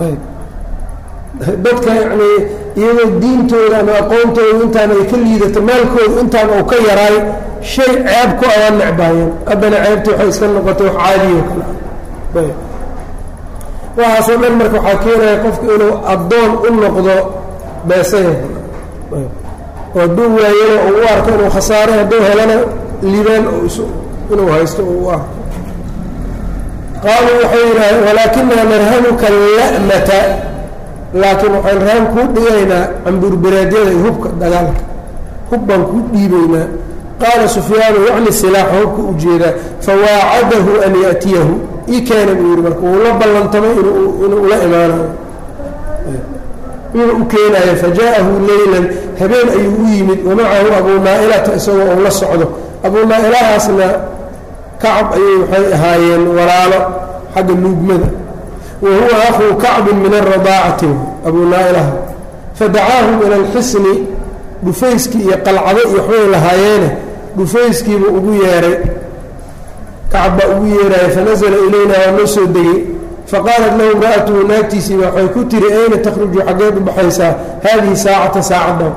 dadka yani iyagoo diintooda ama aqoontooda intaan ay ka liidato maalkooda intaan uu ka yaraay shay ceeb ku ayaa necbaayeen haddana ceebtii waxay iska noqotay wax caadiyo kale ah waxaasoo dhan marka waxaa keenaya qofku inuu addoon u noqdo beesaya oo hadduu waayana uu u arko inuu khasaare hadduu helana liibaan inuu haysto uu u arko qaaluu waxay yidhaaheen walaakinaa narhamuka la'mata laakiin waxaan rahan kuu dhigaynaa cambuurbaraadyada iyo hubka dagaalka hub baan kuu dhiibaynaa qaala sufyaanu yacni silaaxa hubka u jeedaa fawaacadahu an ya'tiyahu ii keena buu yidhi marka wuu la ballantamay inuu ula imaanayo inuu u keenaayo fajaa'ahu leylan habeen ayuu u yimid wamacahu abuu naa'ilata isagoo uu la socdo abuu naa'ilahaasna kacab ayay waxay ahaayeen walaalo xagga nuugmada wa huwa akhuu kacbin min alradaacati abuu naa'ilaha fadacaahum ila alxisni dhufayskii iyo qalcado iyo waxbay lahaayeene dhufayskiibuu ugu yeeray kacab baa ugu yeeraya fanasala ilaynaa waa noo soo degey faqaalat lahu imra'atuhu naagtiisiiba waxay ku tiri ayna takhruju xaggeed u baxaysaa haadihi saacata saacaddan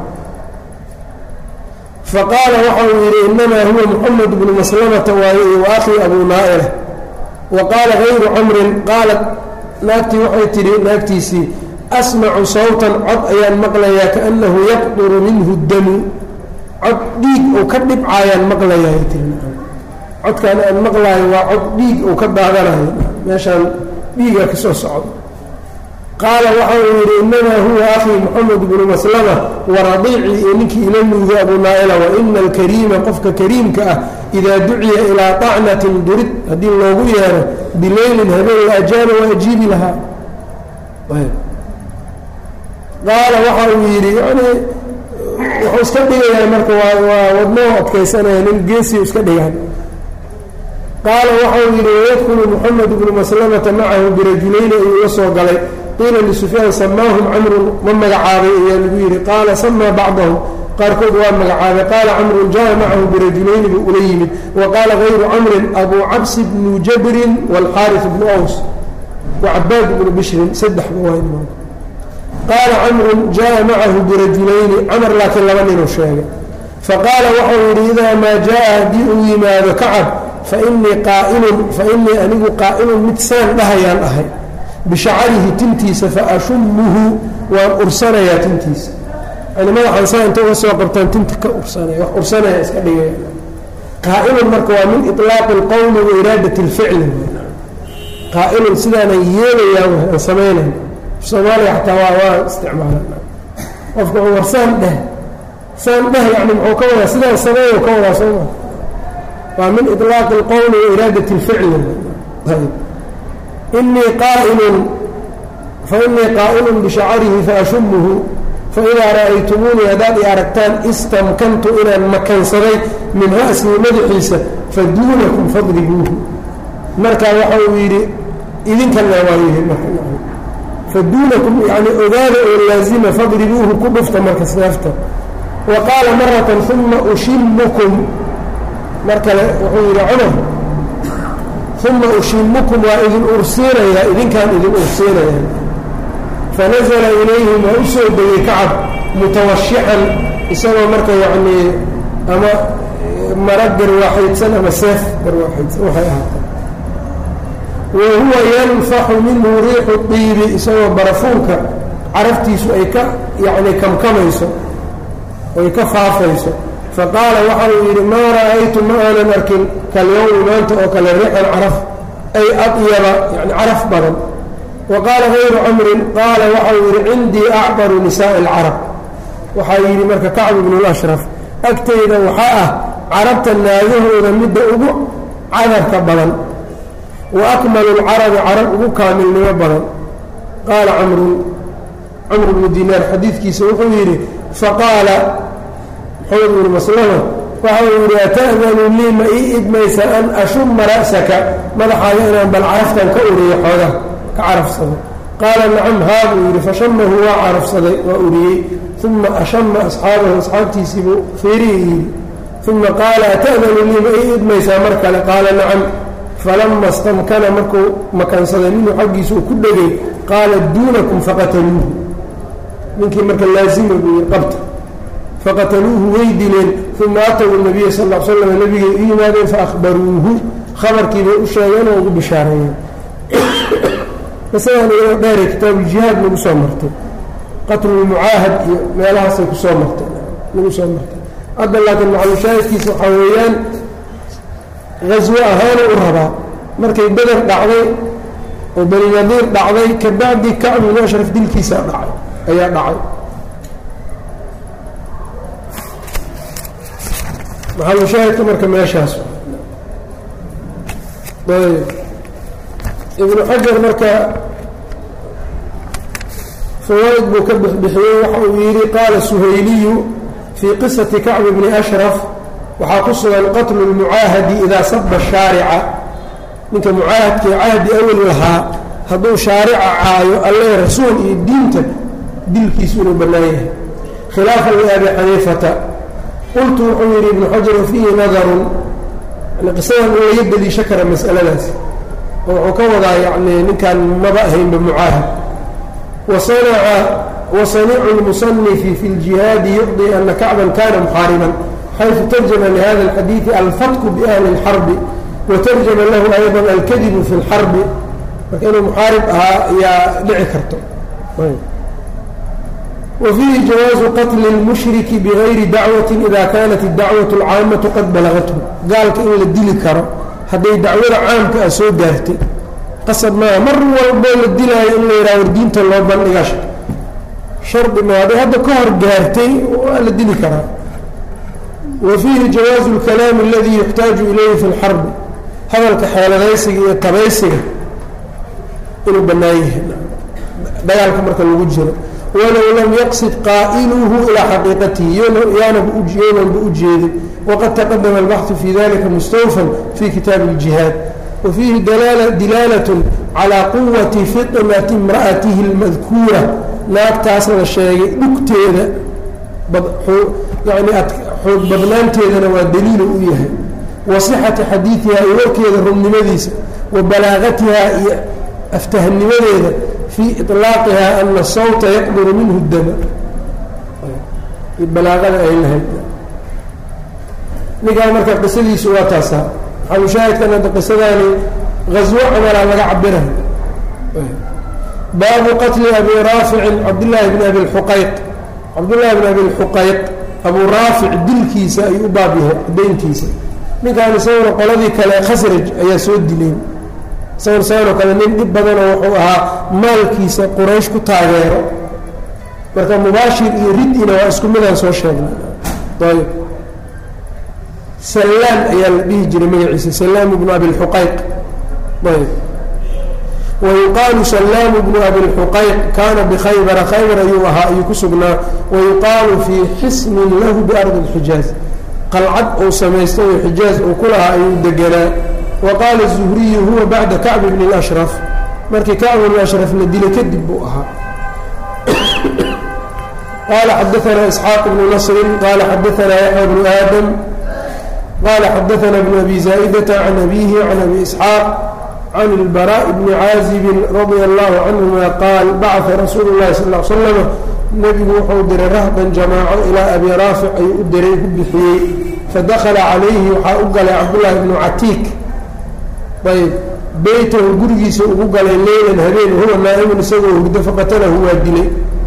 faqaala waxa uu yidhi inamaa huwa muxamed bnu maslamata waaye iyo wa akhii abuu naa'ila wa qaala hayru camrin qaalat naagtii waxay tidhi naagtiisii asmacu sawtan cod ayaan maqlayaa kaannahu yaqduru minhu damu cod dhiig uu ka dhibcaayaan maqlayaa tii codkaan aan maqlaayo waa cod dhiig uu ka daadanayo meeshaan dhiiga ka soo socdo qaala waxa uu yidhi inamaa huwa akhii moxamed bnu maslama waradiicii iyo ninkii ila nuuga abuu naa'ila wa ina alkariima qofka kariimka ah idaa duciya ilaa طacnatin durid haddii loogu yeero bileylin habeen la ajaaba waa ajiibi lahaa qaala waxa uu yidhi yani wuxuu iska dhigayaa marka waa waa wadnoo adkaysanaya nin geesiu iska dhigaan qaala waxa uu yidhi wayadkulu moxamed bnu maslamata macahu birajulayni ayuu la soo galay qiila lisufyaan samaahum camrun ma magacaabay ayaa lagu yidhi qaala samaa bacdahum qaarkood waa magacaabay qaala camrun jaa macahu birajulayni buu ula yimid wa qaala hayru camrin abuu cabsi bnu jabrin waalxaaris bnu aws wa cabaad bnu bishrin saddexba waa qaala camrun jaa macahu birajulayni camar laakiin laba ninuu sheegay faqaala waxau yidhi idaa maa jaa haddii uu yimaado kacab fainii qaa'ilun fa inii anigu qaa'ilun mid saan dhahayaan ahay bishacarihi tintiisa faashumuhu waan ursanayaa tintiisa yani madaxan saa inta uga soo qabtaan tinta ka ursanaya wax ursanaya iska dhigaya qaa'ilun marka waa min iطlaaqi اlqowli wa iraadati اlficli qaa'ilun sidaanan yeelayaa aan samaynayn soomaaliya xataa waa waa isticmaalan qofka u warsaan dheh saan dheh yani muxuu ka wadaa sidaan sameeyo ka wadaa sooma waa min iطlaaqi اlqowli wa iraadati اlficli inii qaa'ilun fainii qaa'ilun bishacarihi faashumuhu faidaa ra'aytumuunii haddaad i aragtaan istamkantu inaan makansaday min ra'sihi madaxiisa faduunakum fadribuuhu markaa waxa uu yidhi idinkanna waa yihi faduunakum yani ogaada oo laazima fadribuuhu ku dhufta marka seefta wa qaala maratan uma ushimukum mar kale wuxuu yidhi cumar uma ushimukum waa idin ursiinayaa idinkaan idin ursiinayaa fanasala ilayhim waa u soo degay kacab mutawashixan isagoo marka yacnii ama mara garwaaxaydsan ama seef garwaaxaydsan waxay ahaatay wa huwa yanfaxu minhu riixu diibi isagoo barafuunka caraftiisu ay ka yacni kamkamayso ay ka faafayso faqaala waxa uu yidhi maa ra'aytu ma aanan arkin kalyowmi maanta oo kale riixan caraf ay adyaba yani caraf badan wa qaala hayru camrin qaala waxa uu yidhi cindii acbaru nisaa'i alcarab waxaa yidhi marka kacb ibnu lashraf agtayda waxaa ah carabta naagahooda midda ugu cadarka badan wa akmalu lcarabi carab ugu kaamilnimo badan qaala camrun camr bnu dinaar xadiidkiisa wuxuu yidhi faqaala maxamed bnu maslama waxa uu yidhi ata'danu lii ma ii idmaysa an ashuma ra'saka madaxaaga inaan balcaaftan ka uriyo xooga ka carafsado qaala nacam haa buu yidhi fashamahu waa carafsaday waa uriyey uma ashama asxaabahu asxaabtiisiibuu fiirihi yidhi uma qaala ata'danu lii ma ii idmaysaa mar kale qaala nacam falama stamkana markuu makansaday minhu xaggiisa uu ku dhegay qaala duunakum faqataluuhu ninkii marka laazima buu yidhi qabta faqataluuhu way dileen uma ataw nabiya sal l slam nabigay u yimaadeen faahbaruuhu khabarkiibay u sheegeen oo ugu bishaareeyeen masalan iyadoo dheere kitaabuuljihaad lagu soo martay qatlulmucaahad iyo meelahaasay kusoo martay lagu soo martay hadda laakiin macalushaahidkiisa waxaa weeyaan haswo ahaana u rabaa markay beder dhacday oo bani nadiir dhacday kabacdi kacb ibnu ashraf dilkiisaa dhacay ayaa dhacay maxalushaahidka marka meeshaas ayb ibnu xajar marka fawaaid buu ka bixbixiyey waxa uu yidhi qaala suhayliyu fii qisati kacb bni ashraf waxaa ku sugan qatlu lmucaahadi idaa saba shaarica ninka mucaahadkii cahdi awel lahaa hadduu shaarica caayo alle rasuul iyo diinta dilkiisu inuu bannaan yahay khilaafan liabi xaniifata qultu wuxuu yidhi ibnu xajar wafiihi nadarun yani qisadan in laga deliisho kara mas'aladaas oo wuxuu ka wadaa yacni ninkaan maba ahaynba mucaahad wasanaca wasaniicu lmusanifi fi ljihaadi yucdi ana kacban kana muxaariban xayثu tarjama lihada اlxadiiثi alfatku biahli اlxarbi watarjama lahu ayضa alkadibu fi اlxarbi marka inuu muxaarib ahaa ayaa dhici karto وفيhi جawaaزu qatl الmushriki bغayri dacwaةi إida kanat الdacwaة الcaamaةu qad balagathu gaalka in la dili karo hadday dacwada caamka ah soo gaartay qasab maaha mar walboo la dilaayo in la yidhaha war diinta loo bandhiga shardi ma hadday hadda ka hor gaartay waa la dili karaa wa fiihi jawaaزu الkalaami اladii yuxtaaju ilayhi fi اlxarbi hadalka xeeladaysiga iyo tabaysiga inuu bannaan yahay dagaalka marka lagu jiro walow lam yaqsid qaa'iluhu ilaa xaqiiqatihi yoonanba u jeedin waqad taqadama albaxu fi dalika mustawfan fi kitaabi اljihaad wa fiihi dilaalat calaa quwati fitnati imra'atihi اlmadkuura naagtaas la sheegay dhugteeda yani xoog badnaanteedana waa daliilu u yahay wa sixati xadiidiha iyo warkeeda runnimadiisa wa balaagatiha iyo aftahanimadeeda fii iطlaaqiha ana sawta yaqduru minhu dama balaaqada ay lahayd ninkaan marka qisadiisu waa taasaa waxaa mushaahidkan hadda qisadaani gaswo camalaa laga cabirayo baabu qatli abi raaficin cabdillaahi bni abi lxuqayq cabdullaahi bni abi lxuqayq abuu raafic dilkiisa ayuu u baab yahay cadayntiisa ninkaan isaguna qoladii kale khasraj ayaa soo dileen isaguna saanoo kale nin dhib badanoo wuxuu ahaa maalkiisa quraysh ku taageero marka mubaashir iyo rid-ina waa isku midaan soo sheegnay ayb sallaam ayaa la dhihi jiray magaciisa sallaam bnu abi lxuqayq ayb wayuqaalu salaamu bnu abi lxuqayq kaana bikhaybara khaybar ayuu ahaa ayuu ku sugnaa wayuqaalu fii xisnin lahu biardi اlxijaaz qalcad uu samaystay oo xijaaz uu ku lahaa ayuu deganaa waqaala الzuhriyu huwa bacda kacb bni اlashraf markii kacb bn ashraf la dilay kadib buu ahaa qaala xadaanaa isxaaq bnu nasrin qaala xadaanaa yaxya bnu aadam qaala xadaanaa bnu abi zaa'idata can abihi can abi isxaaq can اlbaraaءi bni caazibin radia allahu canhuma qaal bacaa rasuulu اllahi sal l slam nebigu wuxuu diray rahdan jamaaco ilaa abi raafic ayuu u diray ku bixiyey fadakala calayhi waxaa u galay cabdullaahi bnu catiik ayb beytahu gurigiisa ugu galay leylan habeen huwa naa'imun isagoo hurdo faqatalahu waa dilay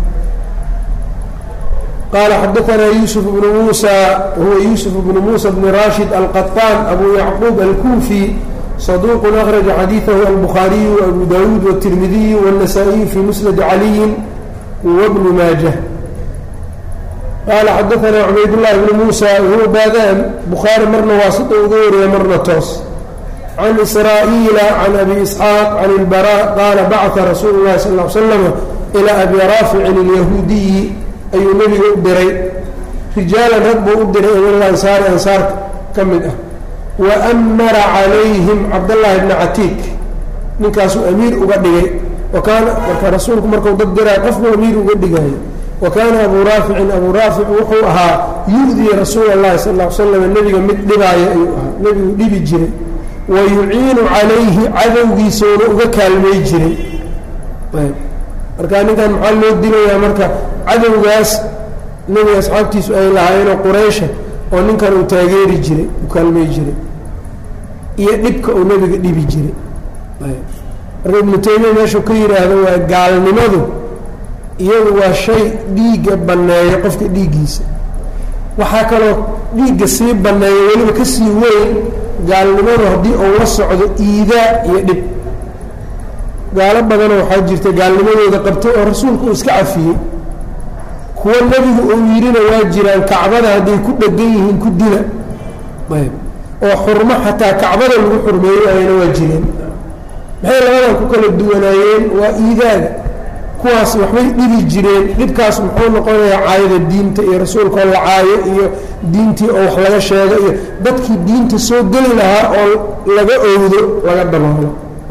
qaala xadaanaa yuusuf bnu muusa huwa yuusuf bnu muusa bni rashid alqaطaan abu yacquub alkuufi saduuqun akhraja xadiidahu albukhaariyu waabu daawuud wاtirmidiyu wاnasaa'iyu fii musnadi caliyin wabni maajah qaala xadaanaa cubaydullaahi bnu muusa huwa baadaan bukhaari marna waasita uga wariya marna toos can israa'iila can abi isxaaq can ilbaraa qaala bacata rasuulu llahi sal ll ly slam ilaa abi raaficin alyahuudiyi ayuu nebiga u diray rijaalan rag buu u diray min ansaari ansaarka ka mid ah wa amara calayhim cabdallaahi bna catiik ninkaasuu amiir uga dhigay wa kaana marka rasuulku markuu dad diray qofbuu amiir uga dhigayo wa kaana abuu raaficin abuu raafic wuxuu ahaa yu-dii rasuula llahi sal ll ly slam nebiga mid dhibaaya ayuu ahaa nebigu dhibi jiray wa yuciinu calayhi cadowgiisoona uga kaalmay jiray marka ninkan maxaa loo dilayaa marka cadowgaas nebiga asxaabtiisu ay lahaayeenoo quraysha oo ninkan uu taageeri jiray u kaalmay jiray iyo dhibka uu nebiga dhibi jiray marka ibnu taymiya meeshuu ka yidhaahdo waa gaalnimadu iyadu waa shay dhiigga banneeya qofka dhiiggiisa waxaa kaloo dhiigga sii banneeya weliba ka sii weyn gaalnimadu haddii uu la socdo iidaa iyo dhib gaalo badanoo waxaa jirta gaalnimadooda qabtay oo rasuulku uu iska cafiyey kuwa nebigu uu yidhina waa jiraan kacbada hadday ku dhegan yihiin ku dila ayb oo xurmo xataa kacbada lagu xurmeeyey ayana waa jireen maxay labadan ku kala duwanaayeen waa iidaaga kuwaas waxbay dhibi jireen dhibkaas muxuu noqonayaa caayada diinta iyo rasuulkaoo la caayo iyo diintii oo wax laga sheego iyo dadkii diinta soo geli lahaa oo laga owdo laga daboolo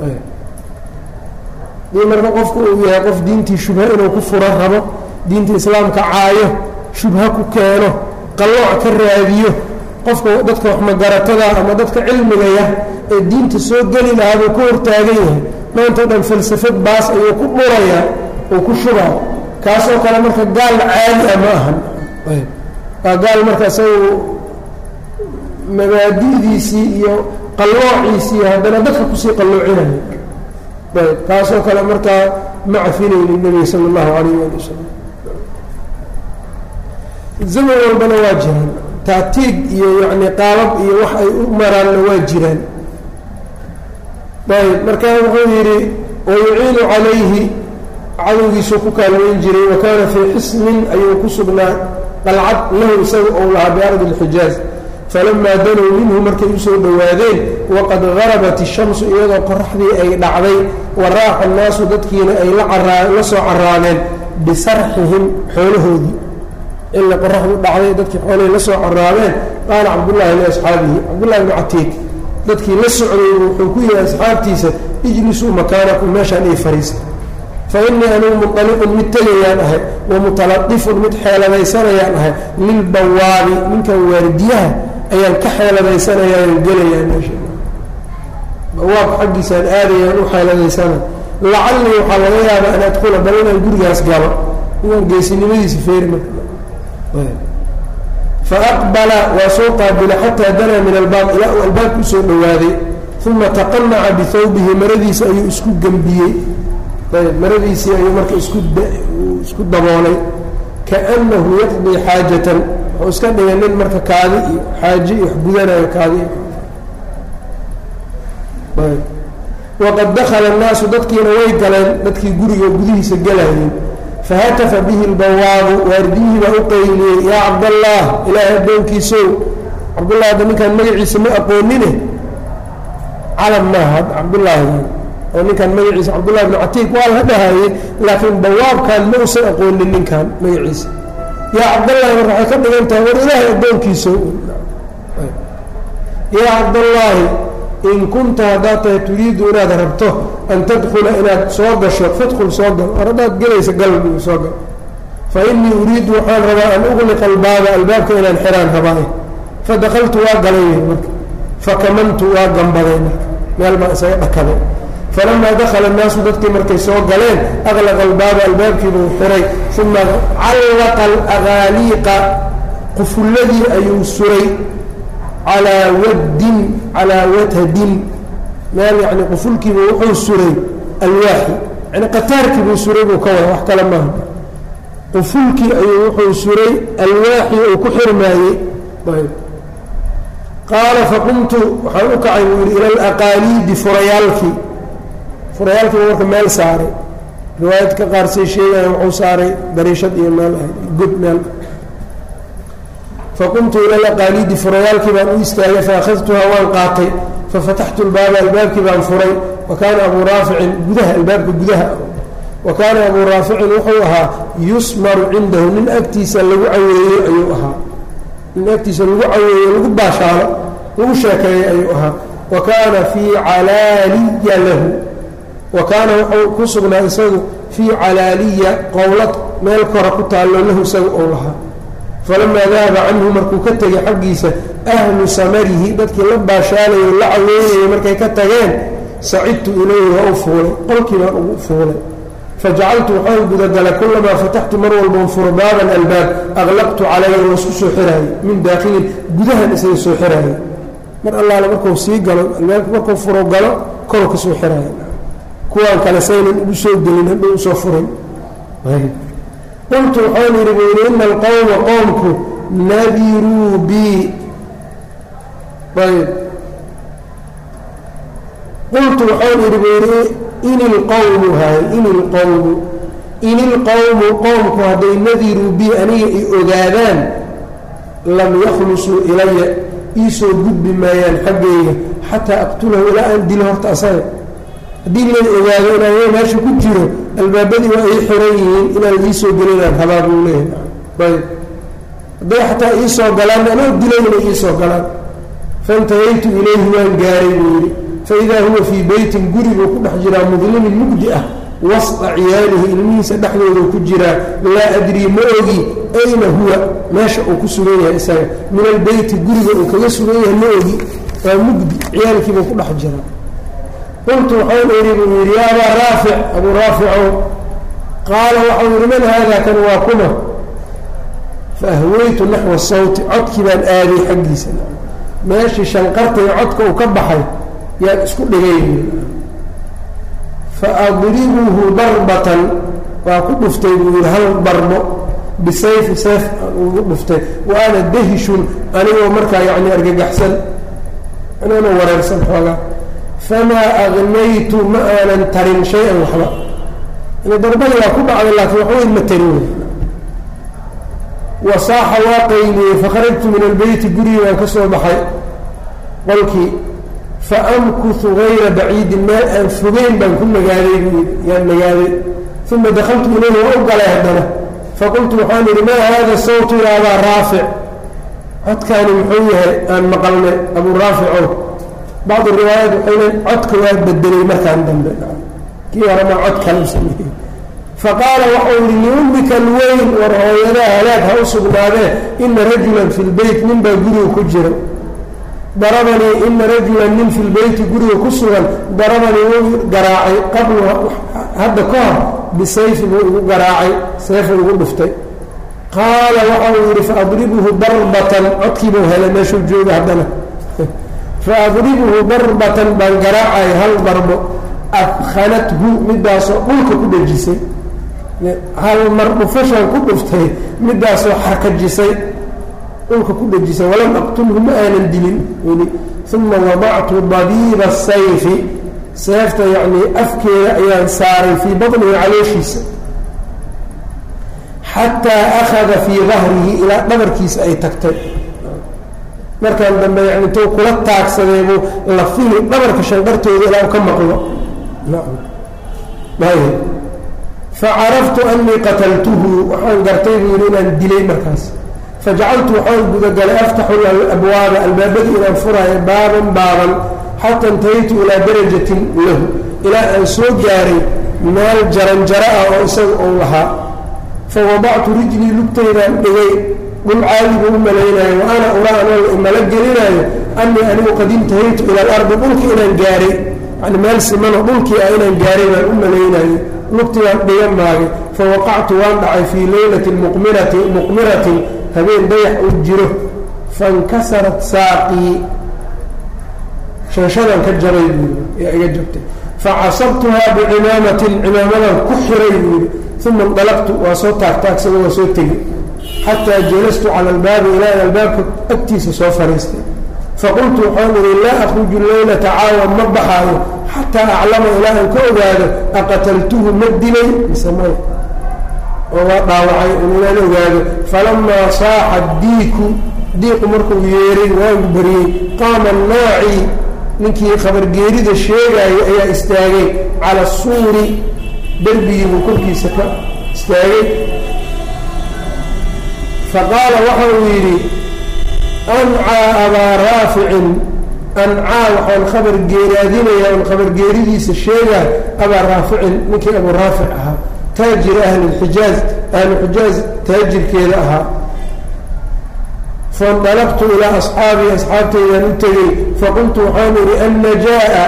dii marka qofku uu yahay qof diintii shubha inuu ku furo rabo diinta islaamka caayo shubha ku keeno qallooc ka raadiyo qofka dadka wax magaratada ama dadka cilmiga yah ee diinta soo geli lahaa buu ku hortaagan yahay maantao dhan falsafad baas ayuu ku dhurayaa oo ku shubaa kaasoo kale marka gaal caadi ah ma ahan waa gaal marka isagu mabaadi'diisii iyo qalloociisii haddana dadka kusii qalloocinayo ayb kaasoo kale markaa ma cafinayni nebiga sala allahu calayh waali wasalam zaman walbana waa jiraan taatiig iyo yacni qaalab iyo wax ay u maraanna waa jiraan ayb markaa wuxuu yidhi wayuciinu calayhi cadowgiisuu ku kaalmayn jiray wa kaana fii xisnin ayuu ku sugnaa qalcad lahu isaga ou lahaa biardi اlxijaaz falamaa danow minhu markay usoo dhowaadeen waqad garabat ishamsu iyadoo qoraxdii ay dhacday wa raaxa annaasu dadkiina ay la soo caraabeen bisarxihim xoolahoodii ila qoraxdu dhacday dadkii xoolahay la soo caraabeen qaala cabdullaahi liasxaabihi cabdullahi bnu catiik dadkii la socday wuxuu ku yihi asxaabtiisa ijlisuu makaanakum meeshaan ay fariisa fa innii anugu munطaliqun mid tegayaan ahay wa mutalatifun mid xeeladaysanayaan ahay lilbawaabi ninkan waardiyaha ayaan ka xeeladaysanayaan gelayaan meesha bawaabka xaggiisaan aadayaan u xeeladaysana lacallii waxaa laga yaabaa an adkula bal inaan gurigaas galo inaan geysinimadiisa feeri marka faaqbala waa soo qaabila xataa danaa min albaab ilaa uu albaabka usoo dhowaaday uma taqanaca bihawbihi maradiisa ayuu isku gembiyey ayb maradiisii ayuu marka isku isku daboolay kaannahu yaqdii xaajatan wuxuu iska dhigay nin marka kaadi iyo xaaje iyo wax gudanayo kaadi ayb waqad dakala annaasu dadkiina way galeen dadkii guriga gudihiisa galayeen fahatafa bihi lbawaabu waardiyihii baa u qayliyey yaa cabdallah ilaahay addoonkiisow cabdullah hadda ninkaan magaciisa ma aqoonine calam maaha cabdullaahidan oo ninkaan magaciisa cabdullahi bnu catiik waa la dhahayey laakiin bawaabkan ma usan aqoonin ninkaan magaciisa yaa cabdallahi marka waxay ka dhigan tahay war ilaahay addoonkiisow yaa cabdallaahi in kunta haddaad tahay turiidu inaad rabto an tadkula inaad soo gasho fadkul soo gal war haddaad gelaysa galbigu soo gal fa innii uriidu waxaan rabaa an uqliqa albaaba albaabka inaan xiraan rabaaye fadakaltu waa galay marka fakamantu waa gambaday marka meel baa isaga dhakaday falamaa dakala annaasu dadkii markay soo galeen aqlaqa albaaba albaabkiibuu xiray uma callaqa alagaaliiqa qufulladii ayuu suray calaa waddin calaa wathadin meel yacni qufulkiiba wuxuu suray alwaaxi yani qataarkiibuu suray buu ka wada wax kale maaha qufulkii ayuu wuxuu suray alwaaxi uu ku xirmaayey ayb qaala faqumtu waxaan u kacay buu yidhi ila alaqaaliidi furayaalkii furayaalkiiba marka meel saaray riwaayadka qaar say sheegayaan wuxuu saaray dariishad iyo meel ahayd god meel faqumtu ila alaqaaliidi furayaalkii baan u istaagay faakhadtuhaa waan qaatay fafataxtu lbaaba albaabkii baan furay wa kaana abuu raaficin gudaha albaabka gudaha wa kaana abuu raaficin wuxuu ahaa yusmaru cindahu nin agtiisa lagu caweeyo ayuu ahaa nin agtiisa lagu caweeyo lagu baashaalo lagu sheekeeyo ayuu ahaa wa kaana fii calaaliya lahu wa kaana wuxuu ku sugnaa isagu fii calaaliya qowlad meel kora ku taallo lahu isaga ou lahaa falamaa dahaba canhu markuu ka tegay xaggiisa ahlu samarihi dadkii la baashaalayay la caweynayay markay ka tageen sacidtu ilayhi waa u fuulay qolkii baan ugu fuulay fajacaltu waxaan gudagalay kulamaa fataxtu mar walban furo baaban albaab aqlaqtu calayhi waisku soo xiraayay min daakhilin gudahan isaga soo xiraayay mar allaale markuu sii galo albaabka markuu furo galo koru ka soo xiraaya kuwaan kale saynan ugu soo gelin hadhow usoo furin qultu waxaan yidhi buu yidhi ina alqowma qowmku nadiruu bi ayb qultu waxaan yidhi buu yidhi in ilqowmu hay in ilqowmu in ilqowmu qowmku hadday nadiruu bi aniga i ogaadaan lam yakhlusuu ilaya iisoo gudbi maayaan xaggayga xataa aqtulahu ilaa aan dilo horta asaga haddii la ogaado inaan meesha ku jiro albaabadii waa ii xiran yihiin inaan iisoo gelinaan rabaa buu leeyahay ayb hadday xataa iisoo galaan anoo dilay inay iisoo galaan faintahaytu ilayhi waan gaaray buu yidhi faidaa huwa fii beytin guri buu ku dhex jiraa mudlimin mugdi ah wasqa ciyaalihi ilmihiisa dhexdooduu ku jiraa laa adrii ma ogi ayna huwa meesha uu ku sugan yahay isaga min albeyti guriga uu kaga sugan yahay ma ogi waa mugdi ciyaalkiibuu ku dhex jiraa qultu waxaan idhi buu yidhi yaa abaa raafic abuu raaficow qaala waxau yidhi man haada kan waa kuma faahweytu naxwa sawti codkii baan aaday xaggiisa meeshii shanqartay codka uu ka baxay yaan isku dhigay fa adribuhu darbatan waa ku dhuftay buu yidhi hal darbo bisayfi sayf aan ugu dhuftay wa ana dahishun anigoo markaa yacni argagaxsan anigona wareersan xoogaa famaa agnaytu ma aanan tarin shay-an waxba ina darbada waa ku dhacday laakiin waxweyn ma tarin wey wasaaxa waa qayliyey fakharajtu min albeyti gurigii baan ka soo baxay qolkii fa amkuhu gayra baciidin meel aan fogeyn baan ku nagaaday buu yidhi yaan nagaaday uma dakaltu ilayhi waa u galay haddana faqultu waxaan idhi maa haada sawtu ya abaa raafic codkaani muxuu yahay aan maqalnay abuu raaficow bacdu riwaayaat waxay leyn codka waa bedelay markaan dambe kii horemaa cod kale u sameeyey faqaala waxau yihi liummika alweyn war hooyadaa halaag ha u sugnaadee ina rajulan fi lbeyt nin baa guriga ku jira darabanii ina rajulan nin fi lbeyti guriga ku sugan darabanii wuu garaacay qablu hadda ka hor bisayfi buu igu garaacay seefa igu dhuftay qaala waxau yidhi faadribuhu darbatan codkiibuu helay meeshuu jooga haddana faadribuhu darbatan baan garaacay hal darbo adkhanathu midaasoo dhulka ku dhejisay hal mar dhufashaan ku dhuftay midaasoo xarkajisay dhulka ku dhejisay walam aqtulhu ma aanan dilin weli uma wadactu dabiiba sayfi seefta yacnii afkeeda ayaan saaray fii badnihi calooshiisa xataa akhada fii dahrihi ilaa dhabarkiisa ay tagtay markaan dambe yani intuu kula taagsadeebuu lafihii dhabarka shanqartooda ilaa u ka maqlo facaraftu anii qataltuhu waxaan gartay buu yidhi inaan dilay markaas fajacaltu waxaan gudagalay aftaxu abwaaba albaabadii inaan furaayo baaban baaban xataa intahaytu ilaa darajatin lahu ilaa aan soo gaaray meel jaranjaro ah oo isaga ou lahaa fawadactu rijlii lugtaydaan dhigay dhul caadigu u malaynayo wa ana uraa anoo imala gelinaayo anii anigu qad intahaytu ila alardi dhulki inaan gaaray yani meel simano dhulkii ah inaan gaaray baan u malaynayo lugtii baan dhigan maagay fawaqactu waan dhacay fii leylatin muqmirati muqmiratin habeen dayax uu jiro fainkasarat saaqii shanshadan ka jabay buuri yaa iga jabtay facasabtuhaa bicimaamatin cimaamadan ku xiray buuri uma indalaqtu waa soo taagtaagsada waa soo tegey xataa jalastu cala albaabi ilaa albaabka agtiisa soo fariistay faqultu waxaan idhi laa akhruju leylata caawa ma baxaayo xataa aclama ilaa aan ka ogaado aqataltuhu ma dilay mise may oo waa dhaawacay inaan ogaado falamaa saaxa diiku diiqu markuu yeeray waagu bariyey qaama annaaci ninkii khabargeerida sheegaayo ayaa istaagay cala suuri derbigii buu korkiisa ka istaagay faqaala waxa uu yidhi ancaa abaa raaficin ancaa waxaan khabar geeraadinayaa on khabargeeridiisa sheegaa abaa raaficin ninkii abuu raafic ahaa taajir ahli lxijaaz ahluxijaaz taajirkeeda ahaa faindalaqtu ilaa asxaabii asxaabteydaan u tegey faqultu waxaan idhi annajaa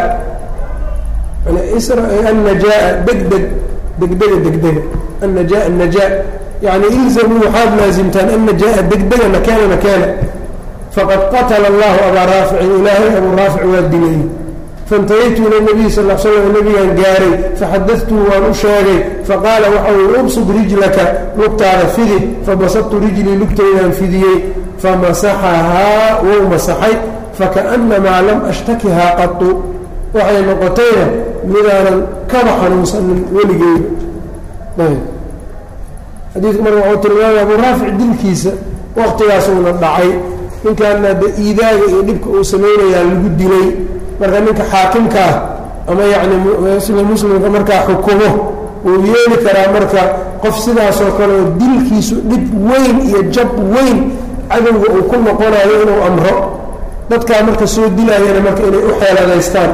annajaa degdeg degdega degdega annajaa annajaa yani ilzamuu waxaad laasimtaan annajaa degdega nakaana nakaana faqad qatala allahu abaa raaficin ilaahay abuu raafic waa dilay faintahaytu ila nabiy sal l slam nabigaan gaaray faxadadtuhu waan u sheegay faqaala waxau yihi ubsud rijlaka lugtaada fidi fabasadtu rijlii lugtaydaan fidiyey famasaxahaa wou masaxay fakaأnamaa lam ashtakihaa qatu waxay noqotayna midaanan kaba xanuunsanin weligeyda xadiidku marka waxuu tilmaamay abuu raafic dilkiisa waqtigaasuuna dhacay ninkaana de iidaaga iyo dhibka uu samaynayaa lagu dilay marka ninka xaakimka ah ama yacni sida muslimka markaa xukumo uu yeeli karaa marka qof sidaasoo kale oo dilkiisu dhib weyn iyo jab weyn cadowga uu ku noqonayo inuu amro dadkaa marka soo dilayana marka inay u xeeladaystaan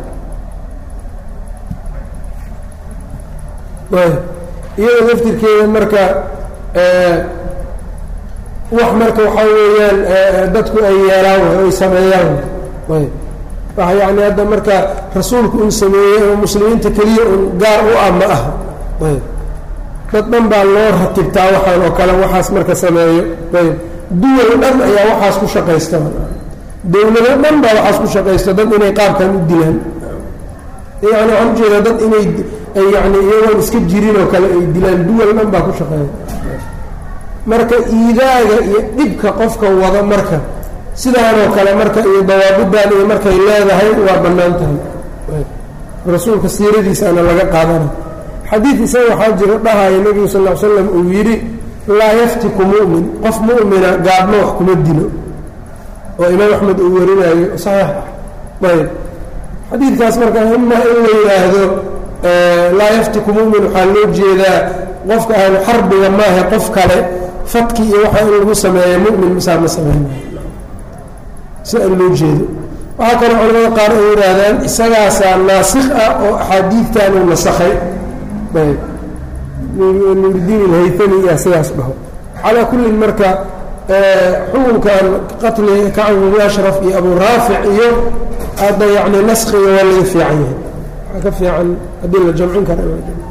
iyada laftirkeeda marka wax marka waxaa weeyaan dadku ay yeelaan ay sameeyaan waxa yacni hadda marka rasuulku uu sameeyey oo muslimiinta keliya un gaar u ah ma ah dad dhan baa loo ratibtaa waxaan oo kale waxaas marka sameeyo ayb duwal dhan ayaa waxaas ku shaqaysta dowlado dhan baa waxaas ku shaqaysta dad inay qaabkan u dilaan yani waxaan ujeedaa dad inay ay yani iyagoon iska jirin oo kale ay dilaan duwal dhan baa ku shaqeeya marka iidaaga iyo dhibka qofka wada marka sidaanoo kale marka iyo dawaabidan iyo markay leedahay waa bannaan tahay rasuulka siiradiisaana laga qaadana xadiid isaga waxaa jiro dhahaya nebigu sal l slam uu yidhi laa yaftiku mu'min qof mu'mina gaadhma wax kuma dilo oo imaam axmed uu warinayo saxiix ah ayb xadiidkaas marka ima in la yidhaahdo laa yaftiku mu'min waxaa loo jeedaa qofka ahlu xarbiga maaha qof kale fadki iyo waxa in lagu sameeya mu'min misaa ma samaynayo si aan loo jeedo waxaa kaloo culamada qaar ay yidhaahdaan isagaasaa naasikh ah oo axaadiidtan uu nasakhay ayb nuuridiin ilhaytami iyaa sidaas dhaho calaa kullin marka xukunkan qatli kacb bnu ashraf iyo abuu raafic iyo hadda yacni naskhiga waa laga fiican yahay waxaa ka fiican haddii la jamcin kara in la jamci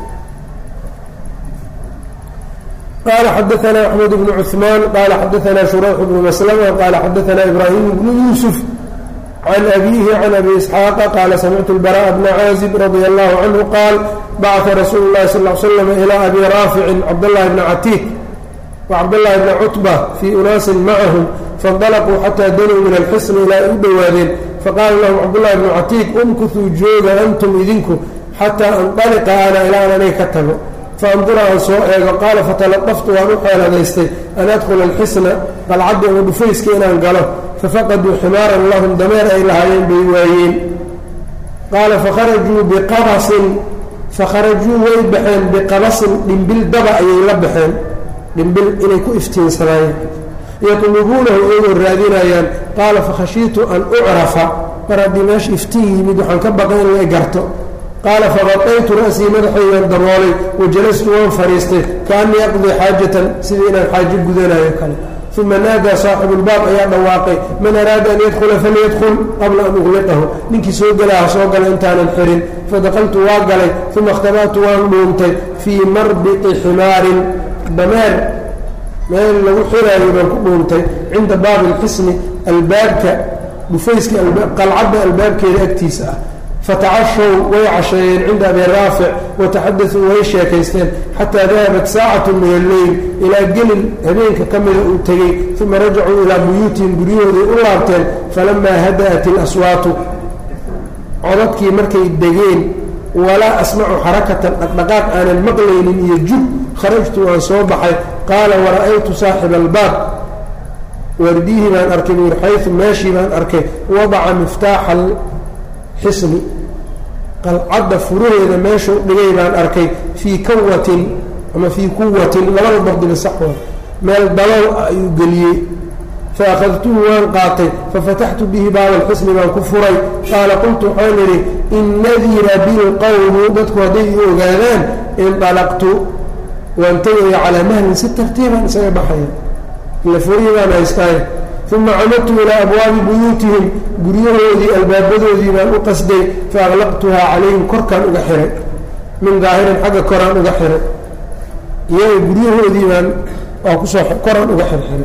qala xadaثna أxmed bn cثmaan qala xadaثna shurayx bnu maslma qala xadaثna ibrahim bnu yuusuf can abihi can abi isxaaqa qaala samictu اlbarاء bna caazib radi allahu canhu qaal bacثa rasuulu اlahi sal ه slm ilى abi raaficin cabdاllahi bni catiik wacabdاllahi bni cutba fii unaasin macahum faاnطalquu xataa danuu min alxisn ilaa ay u dhowaadeen faqaala lahum cabdاllahi bnu catiik umkutuu jooga antum idinku xataa anطaliqa ana ilaa an anay ka tago faandura aan soo eego qaala fatalaqaftu waan u xeeladaystay an adkhula alxisna qalcaddi ama dhufayska inaan galo fafaqaduu ximaaran lahum dameer ay lahaayeen bay waayeen qaala fakharajuu biqabasin fakharajuu way baxeen biqabasin dhimbil daba ayay la baxeen dhimbil inay ku iftiinsanaayeen yatlubuunahu iyagoo raadinayaan qaala fakhashiitu an ucrafa mar haddii meesha iftiin yimid waxaan ka baqay in la garto qaala faqataytu ra'sii madaxaygan daboolay wajalastu waan fadhiistay kaannii aqdii xaajatan sidii inaan xaajo gudanayo kale uma naadaa saaxibu lbaab ayaa dhawaaqay man araada an yadkhula falyadkhul qabla an uqliqahu ninkii soo galaha soo gala intaanan xirin fadaqaltu waa galay uma ikhtaba'tu waan dhuuntay fii marbiti ximaarin dameer meel lagu xiraayo baan ku dhuuntay cinda baabi alxisni albaabka dhufayska qalcadda albaabkeeda agtiisa ah fatacashow way casheeyeen cinda abi raafic wataxadaثuu way sheekaysteen xataa dahabat saacatu min alleyl ilaa gelin habeenka ka mida uu tegey uma rajacuu ilaa buyuutihim guryahooday u laabteen falamaa hada'at ilaswaatu codadkii markay degeen walaa asmacu xarakatan dhaqdhaqaaq aanan maqlaynin iyo jub kharajtu waan soo baxay qaala wara'aytu saaxiba albaab wardihii baan arkay buur xayu meeshii baan arkay wadaca miftaaxa xisni qalcadda furaheeda meeshuu dhigay baan arkay fii kawatin ama fii quwatin labada dabdiba saxwa meel dalool ayuu geliyey faأkhadtuhu waan qaatay fafataxtu bihi baaba alxisni baan ku furay qaala qultu waxaan idhi in nadira bilqowmu dadku hadday i ogaadaan indalaqtu waan tegaya calaa mahlin si tartiibaan isaga baxaya ila furihii baan haystaaye uma camadtu ilaa abwaabi buyuutihim guryahoodii albaabadoodii baan u qasday faaqlaqtuhaa calayhim korkaan uga xihay min daahirin xagga koraan uga xihay iyaga guryahoodii baan waa kusoo koraan uga xirxiray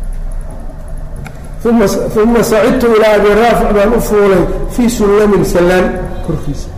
uma sacidtu ilaa abi raafic baan u fuulay fii sullamin sallaan korkiisa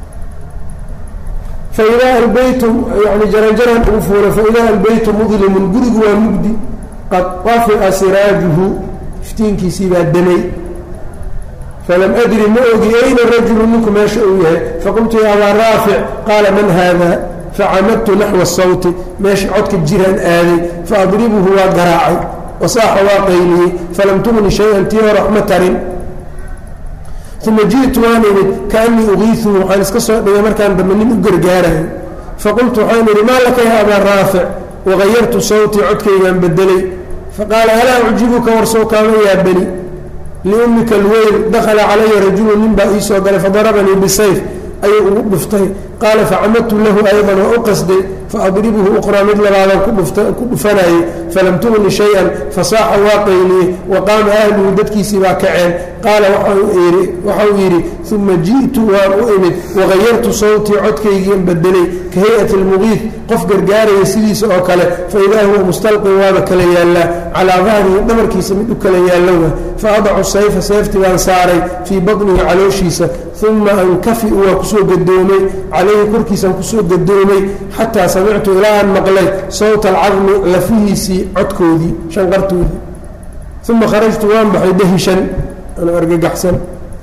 faidaa albeytu yani jaranjaraan ugu fuulay faidaa albeytu mudlimun gurigu waa mugdi qad طafi'a siraajuhu iftiinkiisii baa damay falam adri ma ogi ayna rajulu ninku meesha uu yahay faqultu ya abaa raafic qaala man haada facamadtu naxwa sawti meesha codka jiraan aaday faadribuhu waa garaacay wasaaxa waa qayliyey falam tugni shay-an tii hore waxma tarin uma ji'tu waan imid kaanii ugiiuhu waxaan iska soo dhigay markaan dambe nin u gargaarayo faqultu waxaan idhi maa laka ya abaa raafic wagayartu sawtii codkaygaan bedelay faqaala alaa ujibuka warsoo kaama yaabani liummika alweyl dakhala calaya rajulu nin baa ii soo galay fadarabanii bisayf ayuu ugu dhuftay qaala facamadtu lahu aydan waa u qasday faadribuhu uqraa mid labaadaan ku dhufanayay falam tugni shay-an fasaaxa waa qayliyey wa qaama ahluhu dadkiisii baa kaceen qaala waxau yidhi uma ji'tu waan u imid wagayartu sawtii codkaygiian bedelay ka hay-ati almugiid qof gargaaraya sidiisa oo kale faidaa huwa mustalqin waaba kala yaallaa calaa dahrihi dhabarkiisa mid u kala yaallowa faadacu sayfa sayfti baan saaray fii badnihi calooshiisa uma ankafiu waa kusoo gadoomay calayhi korkiisaan kusoo gadoomay xataa samictu ilaa aan maqlay sawta alcadmi lafihiisii codkoodii shanqartoodii uma kharajtu waan baxay dahishan anuu argagaxsan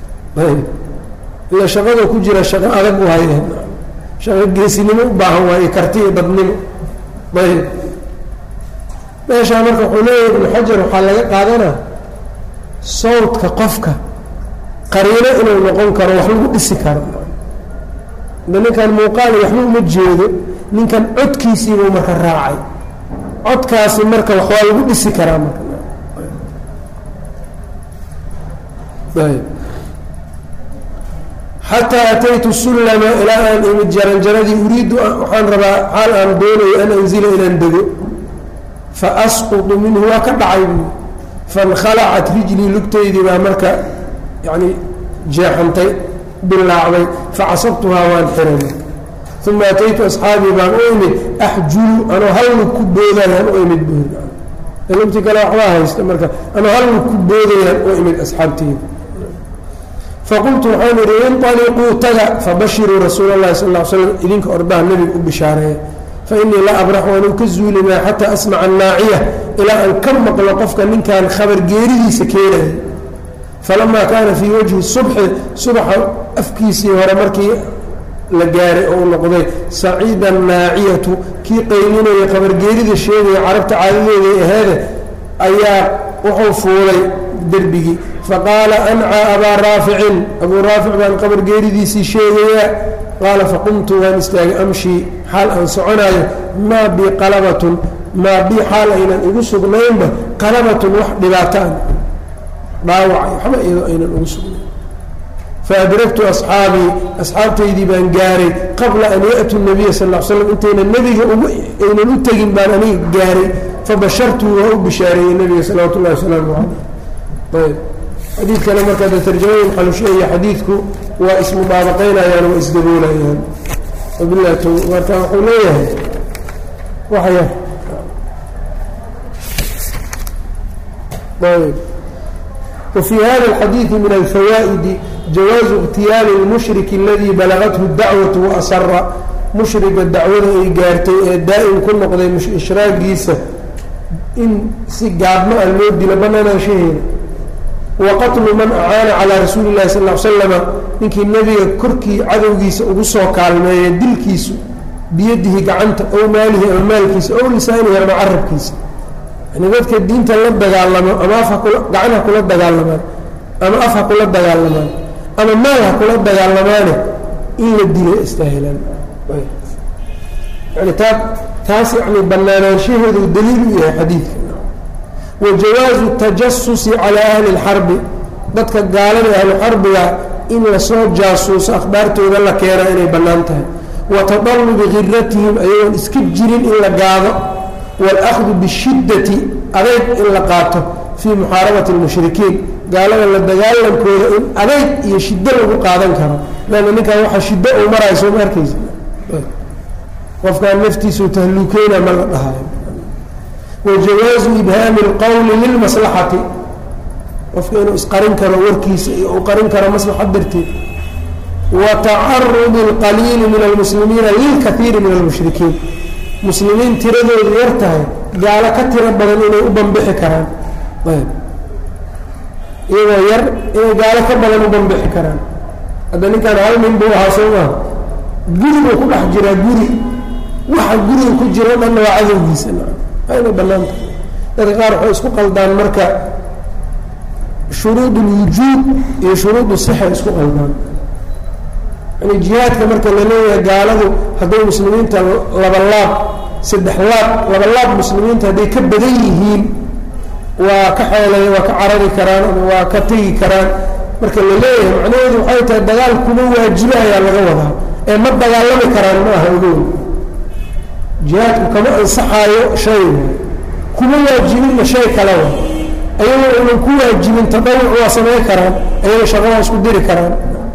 ila shaqada ku jira shaqo adag u hay shaqo geesinimo u baahan waaye karti iyo dadnimo ayb meeshaa marka wuxuu leeyahay ibnu xajar waxaa laga qaadanaa sawdka qofka qariino inuu noqon karo wax lagu dhisi karo de ninkan muuqaali waxba uma jeedo ninkan codkiisiibuu marka raacay codkaasi marka wax waa lagu dhisi karaa marka ayb xataa ataytu sullama ilaa aan imid jaranjaradii uriidu waxaan rabaa xaal aan doonayo an anzila inaan dego faasqutu minhu waa ka dhacay buu faاnkhalacat rijlii lugtaydii baa marka yani jeexantay bilaacday facasabtuhaa waan xiray uma ataytu asxaabii baan u imid axjulu anoo hal lug ku boodayaan u imid lugti kale waxbaa haysta marka anoo hal lug ku boodayaan u imid asxaabteyda faqultu waxaan idhi inطaliquu taga fabashiruu rasuula اllahi sal ا l slam idinka ordaha nebiga u bishaareeya fainii laa abraxu anuu ka zuulimaa xataa asmaca annaaciya ilaa aan ka maqlo qofka ninkan khabar geeridiisa keenaya falamaa kaana fii wajhi subxi subaxa afkiisii hore markii la gaaray oo u noqday saciida annaaciyatu kii qaylinaya khabargeerida sheegaya carabta caadadeeday aheede ayaa wuxuu fuulay derbigii faqaala ancaa abaa raaficin abuu raafic baan qabargeeridiisii sheegayaa qaala faqumtu waan istaagay amshii xaal aan soconaayo maa bii qalabatun maa bii xaal aynan igu sugnaynba qalabatun wax dhibaataan dhaawacay waxba iyadoo aynan ugu sugnayn faadragtu asxaabii asxaabtaydii baan gaaray qabla an ya'tuu nabiya sal l slam intaynan nebiga ugu aynan u tegin baan aniga gaaray fabashartuu waa u bishaareeyey nebiga salawaatu ullahi wasalaamu calayh ayb xadiidkana markaa de tarjamada xalusheeya xadiidku waa ismubaabaqaynayaan waa isdaboolayaan wabilah t marka wuxuu leeyahay waxya ayb wafii hada alxadiidi min alfawaa'idi jawaazu اkhtiyaari اlmushriki aladii balagathu dacwatu waasara mushriga dacwada ay gaartay ee daa'im ku noqday ishraagiisa in si gaabma ah loo dilo banaanaanshaheeda waqatlu man acaana calaa rasuuli اllahi sal l slama ninkii nebiga korkii cadowgiisa ugu soo kaalmeeya dilkiisu biyadihi gacanta ow maalihi ama maalkiisa ow lisaanihi ama carabkiisa yani dadka diinta la dagaalamo ama af hakula gacan ha kula dagaalamaan ama af ha kula dagaalamaan ama maal ha kula dagaalamaane in la dilo istaahilaan yani taa taas yani bannaanaanshaheedu daliil u yahay xadiidka wa jawaazu tajasusi calaa ahli اlxarbi dadka gaalada ahlu xarbiga in lasoo jaasuuso akhbaartooda la keenaa inay bannaan tahay wa tadalubi khiratihim ayagoon iska jirin in la gaado wاlأkhdu bالshiddati adayg in la qaato fii muxaarabati اlmushrikiin gaalada la dagaalankooda in adayg iyo shiddo lagu qaadan karo lanna ninkaan waxaa shiddo uu maraayo soo ma arkaysa qofkaan naftiisuu tahluukeyna ma la dhahayo wa jawaazu ibhaami اlqowli lilmaslaxati qofka inuu isqarin karo warkiisa iyo uu qarin karo maslaxad darteed wa tacarudi اlqaliili min almuslimiina lilkaiiri min almushrikiin muslimiin tiradoodu yar tahay gaalo ka tiro badan inay u banbixi karaan ayb iyagoo yar inay gaalo ka badan u banbixi karaan hadda ninkaan hal nin buu ahaa soo maa guri buu ku dhex jiraa guri waxa guriga ku jiro dhanna waa cadowgiisa ayna bannaan tahay dadka qaar waxay isku qaldaan marka shuruud ulwujuud iyo shuruud usixa isku qaldaan yani jihaadka marka la leeyahay gaaladu hadday muslimiinta laba laab saddex laab laba laab muslimiinta hadday ka badan yihiin waa ka xeelay waa ka carari karaan ama waa ka tegi karaan marka la leeyahay macnaheedu waxay tahay dagaal kuma waajiba ayaa laga wadaa ee ma dagaalami karaan ma aha ogow jihaadku kama ansaxaayo shay kuma waajibinna shay kale wa ayagoo inan ku waajibin tadawuc waa samey karaan ayagoo shaqadaa isku diri karaan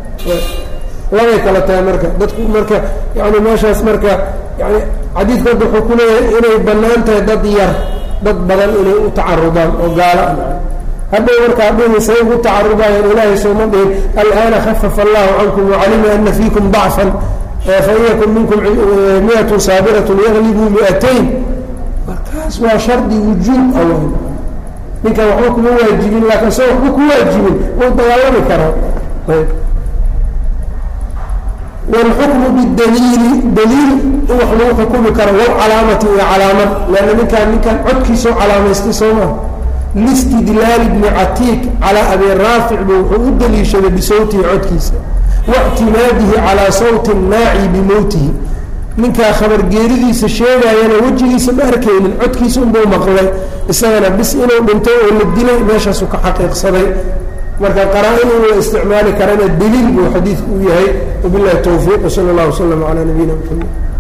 labay kala tahay marka dadku marka yani meeshaas marka yani xadiidku hadda wuxuu ku leeyahay inay bannaan tahay dad yar dad badan inay u tacarudaan oo gaalo ah hadday markaa dhihi say ugu tacarudayaan ilaahay sooma dhihin al'aana khafafa allahu cankum wacalima ana fiikum dacfan fain yakun minkum miyatun saabiratun yaglibuu miatayn markaas waa shardi wujuub awan ninkan waxba kuma waajibin laakiin soo waxba ku waajibin wuu dagaalami karaa wاlxukmu bاdaliili daliil in wax lagu xukumi karo wlcalaamati iyo calaamad lanna ninkaan ninkaan codkiisoo calaamaystay soo maa listidlaali bni catiik calaa abi raafic buu wuxuu u daliishaday bisawtihi codkiisa waictimaadihi calaa sawti naaci bimowtihi ninkaa khabargeeridiisa sheegaayana wejigiisa ma arkaynin codkiisa unbuu maqlay isagana bis inuu dhintay oo la dilay meeshaasuu ka xaqiiqsaday marka qaraa-in in la isticmaali karana daliil buu xadiidku u yahay wabillahi towfiiq wsala اllah wslam calaa nabiyina mxamed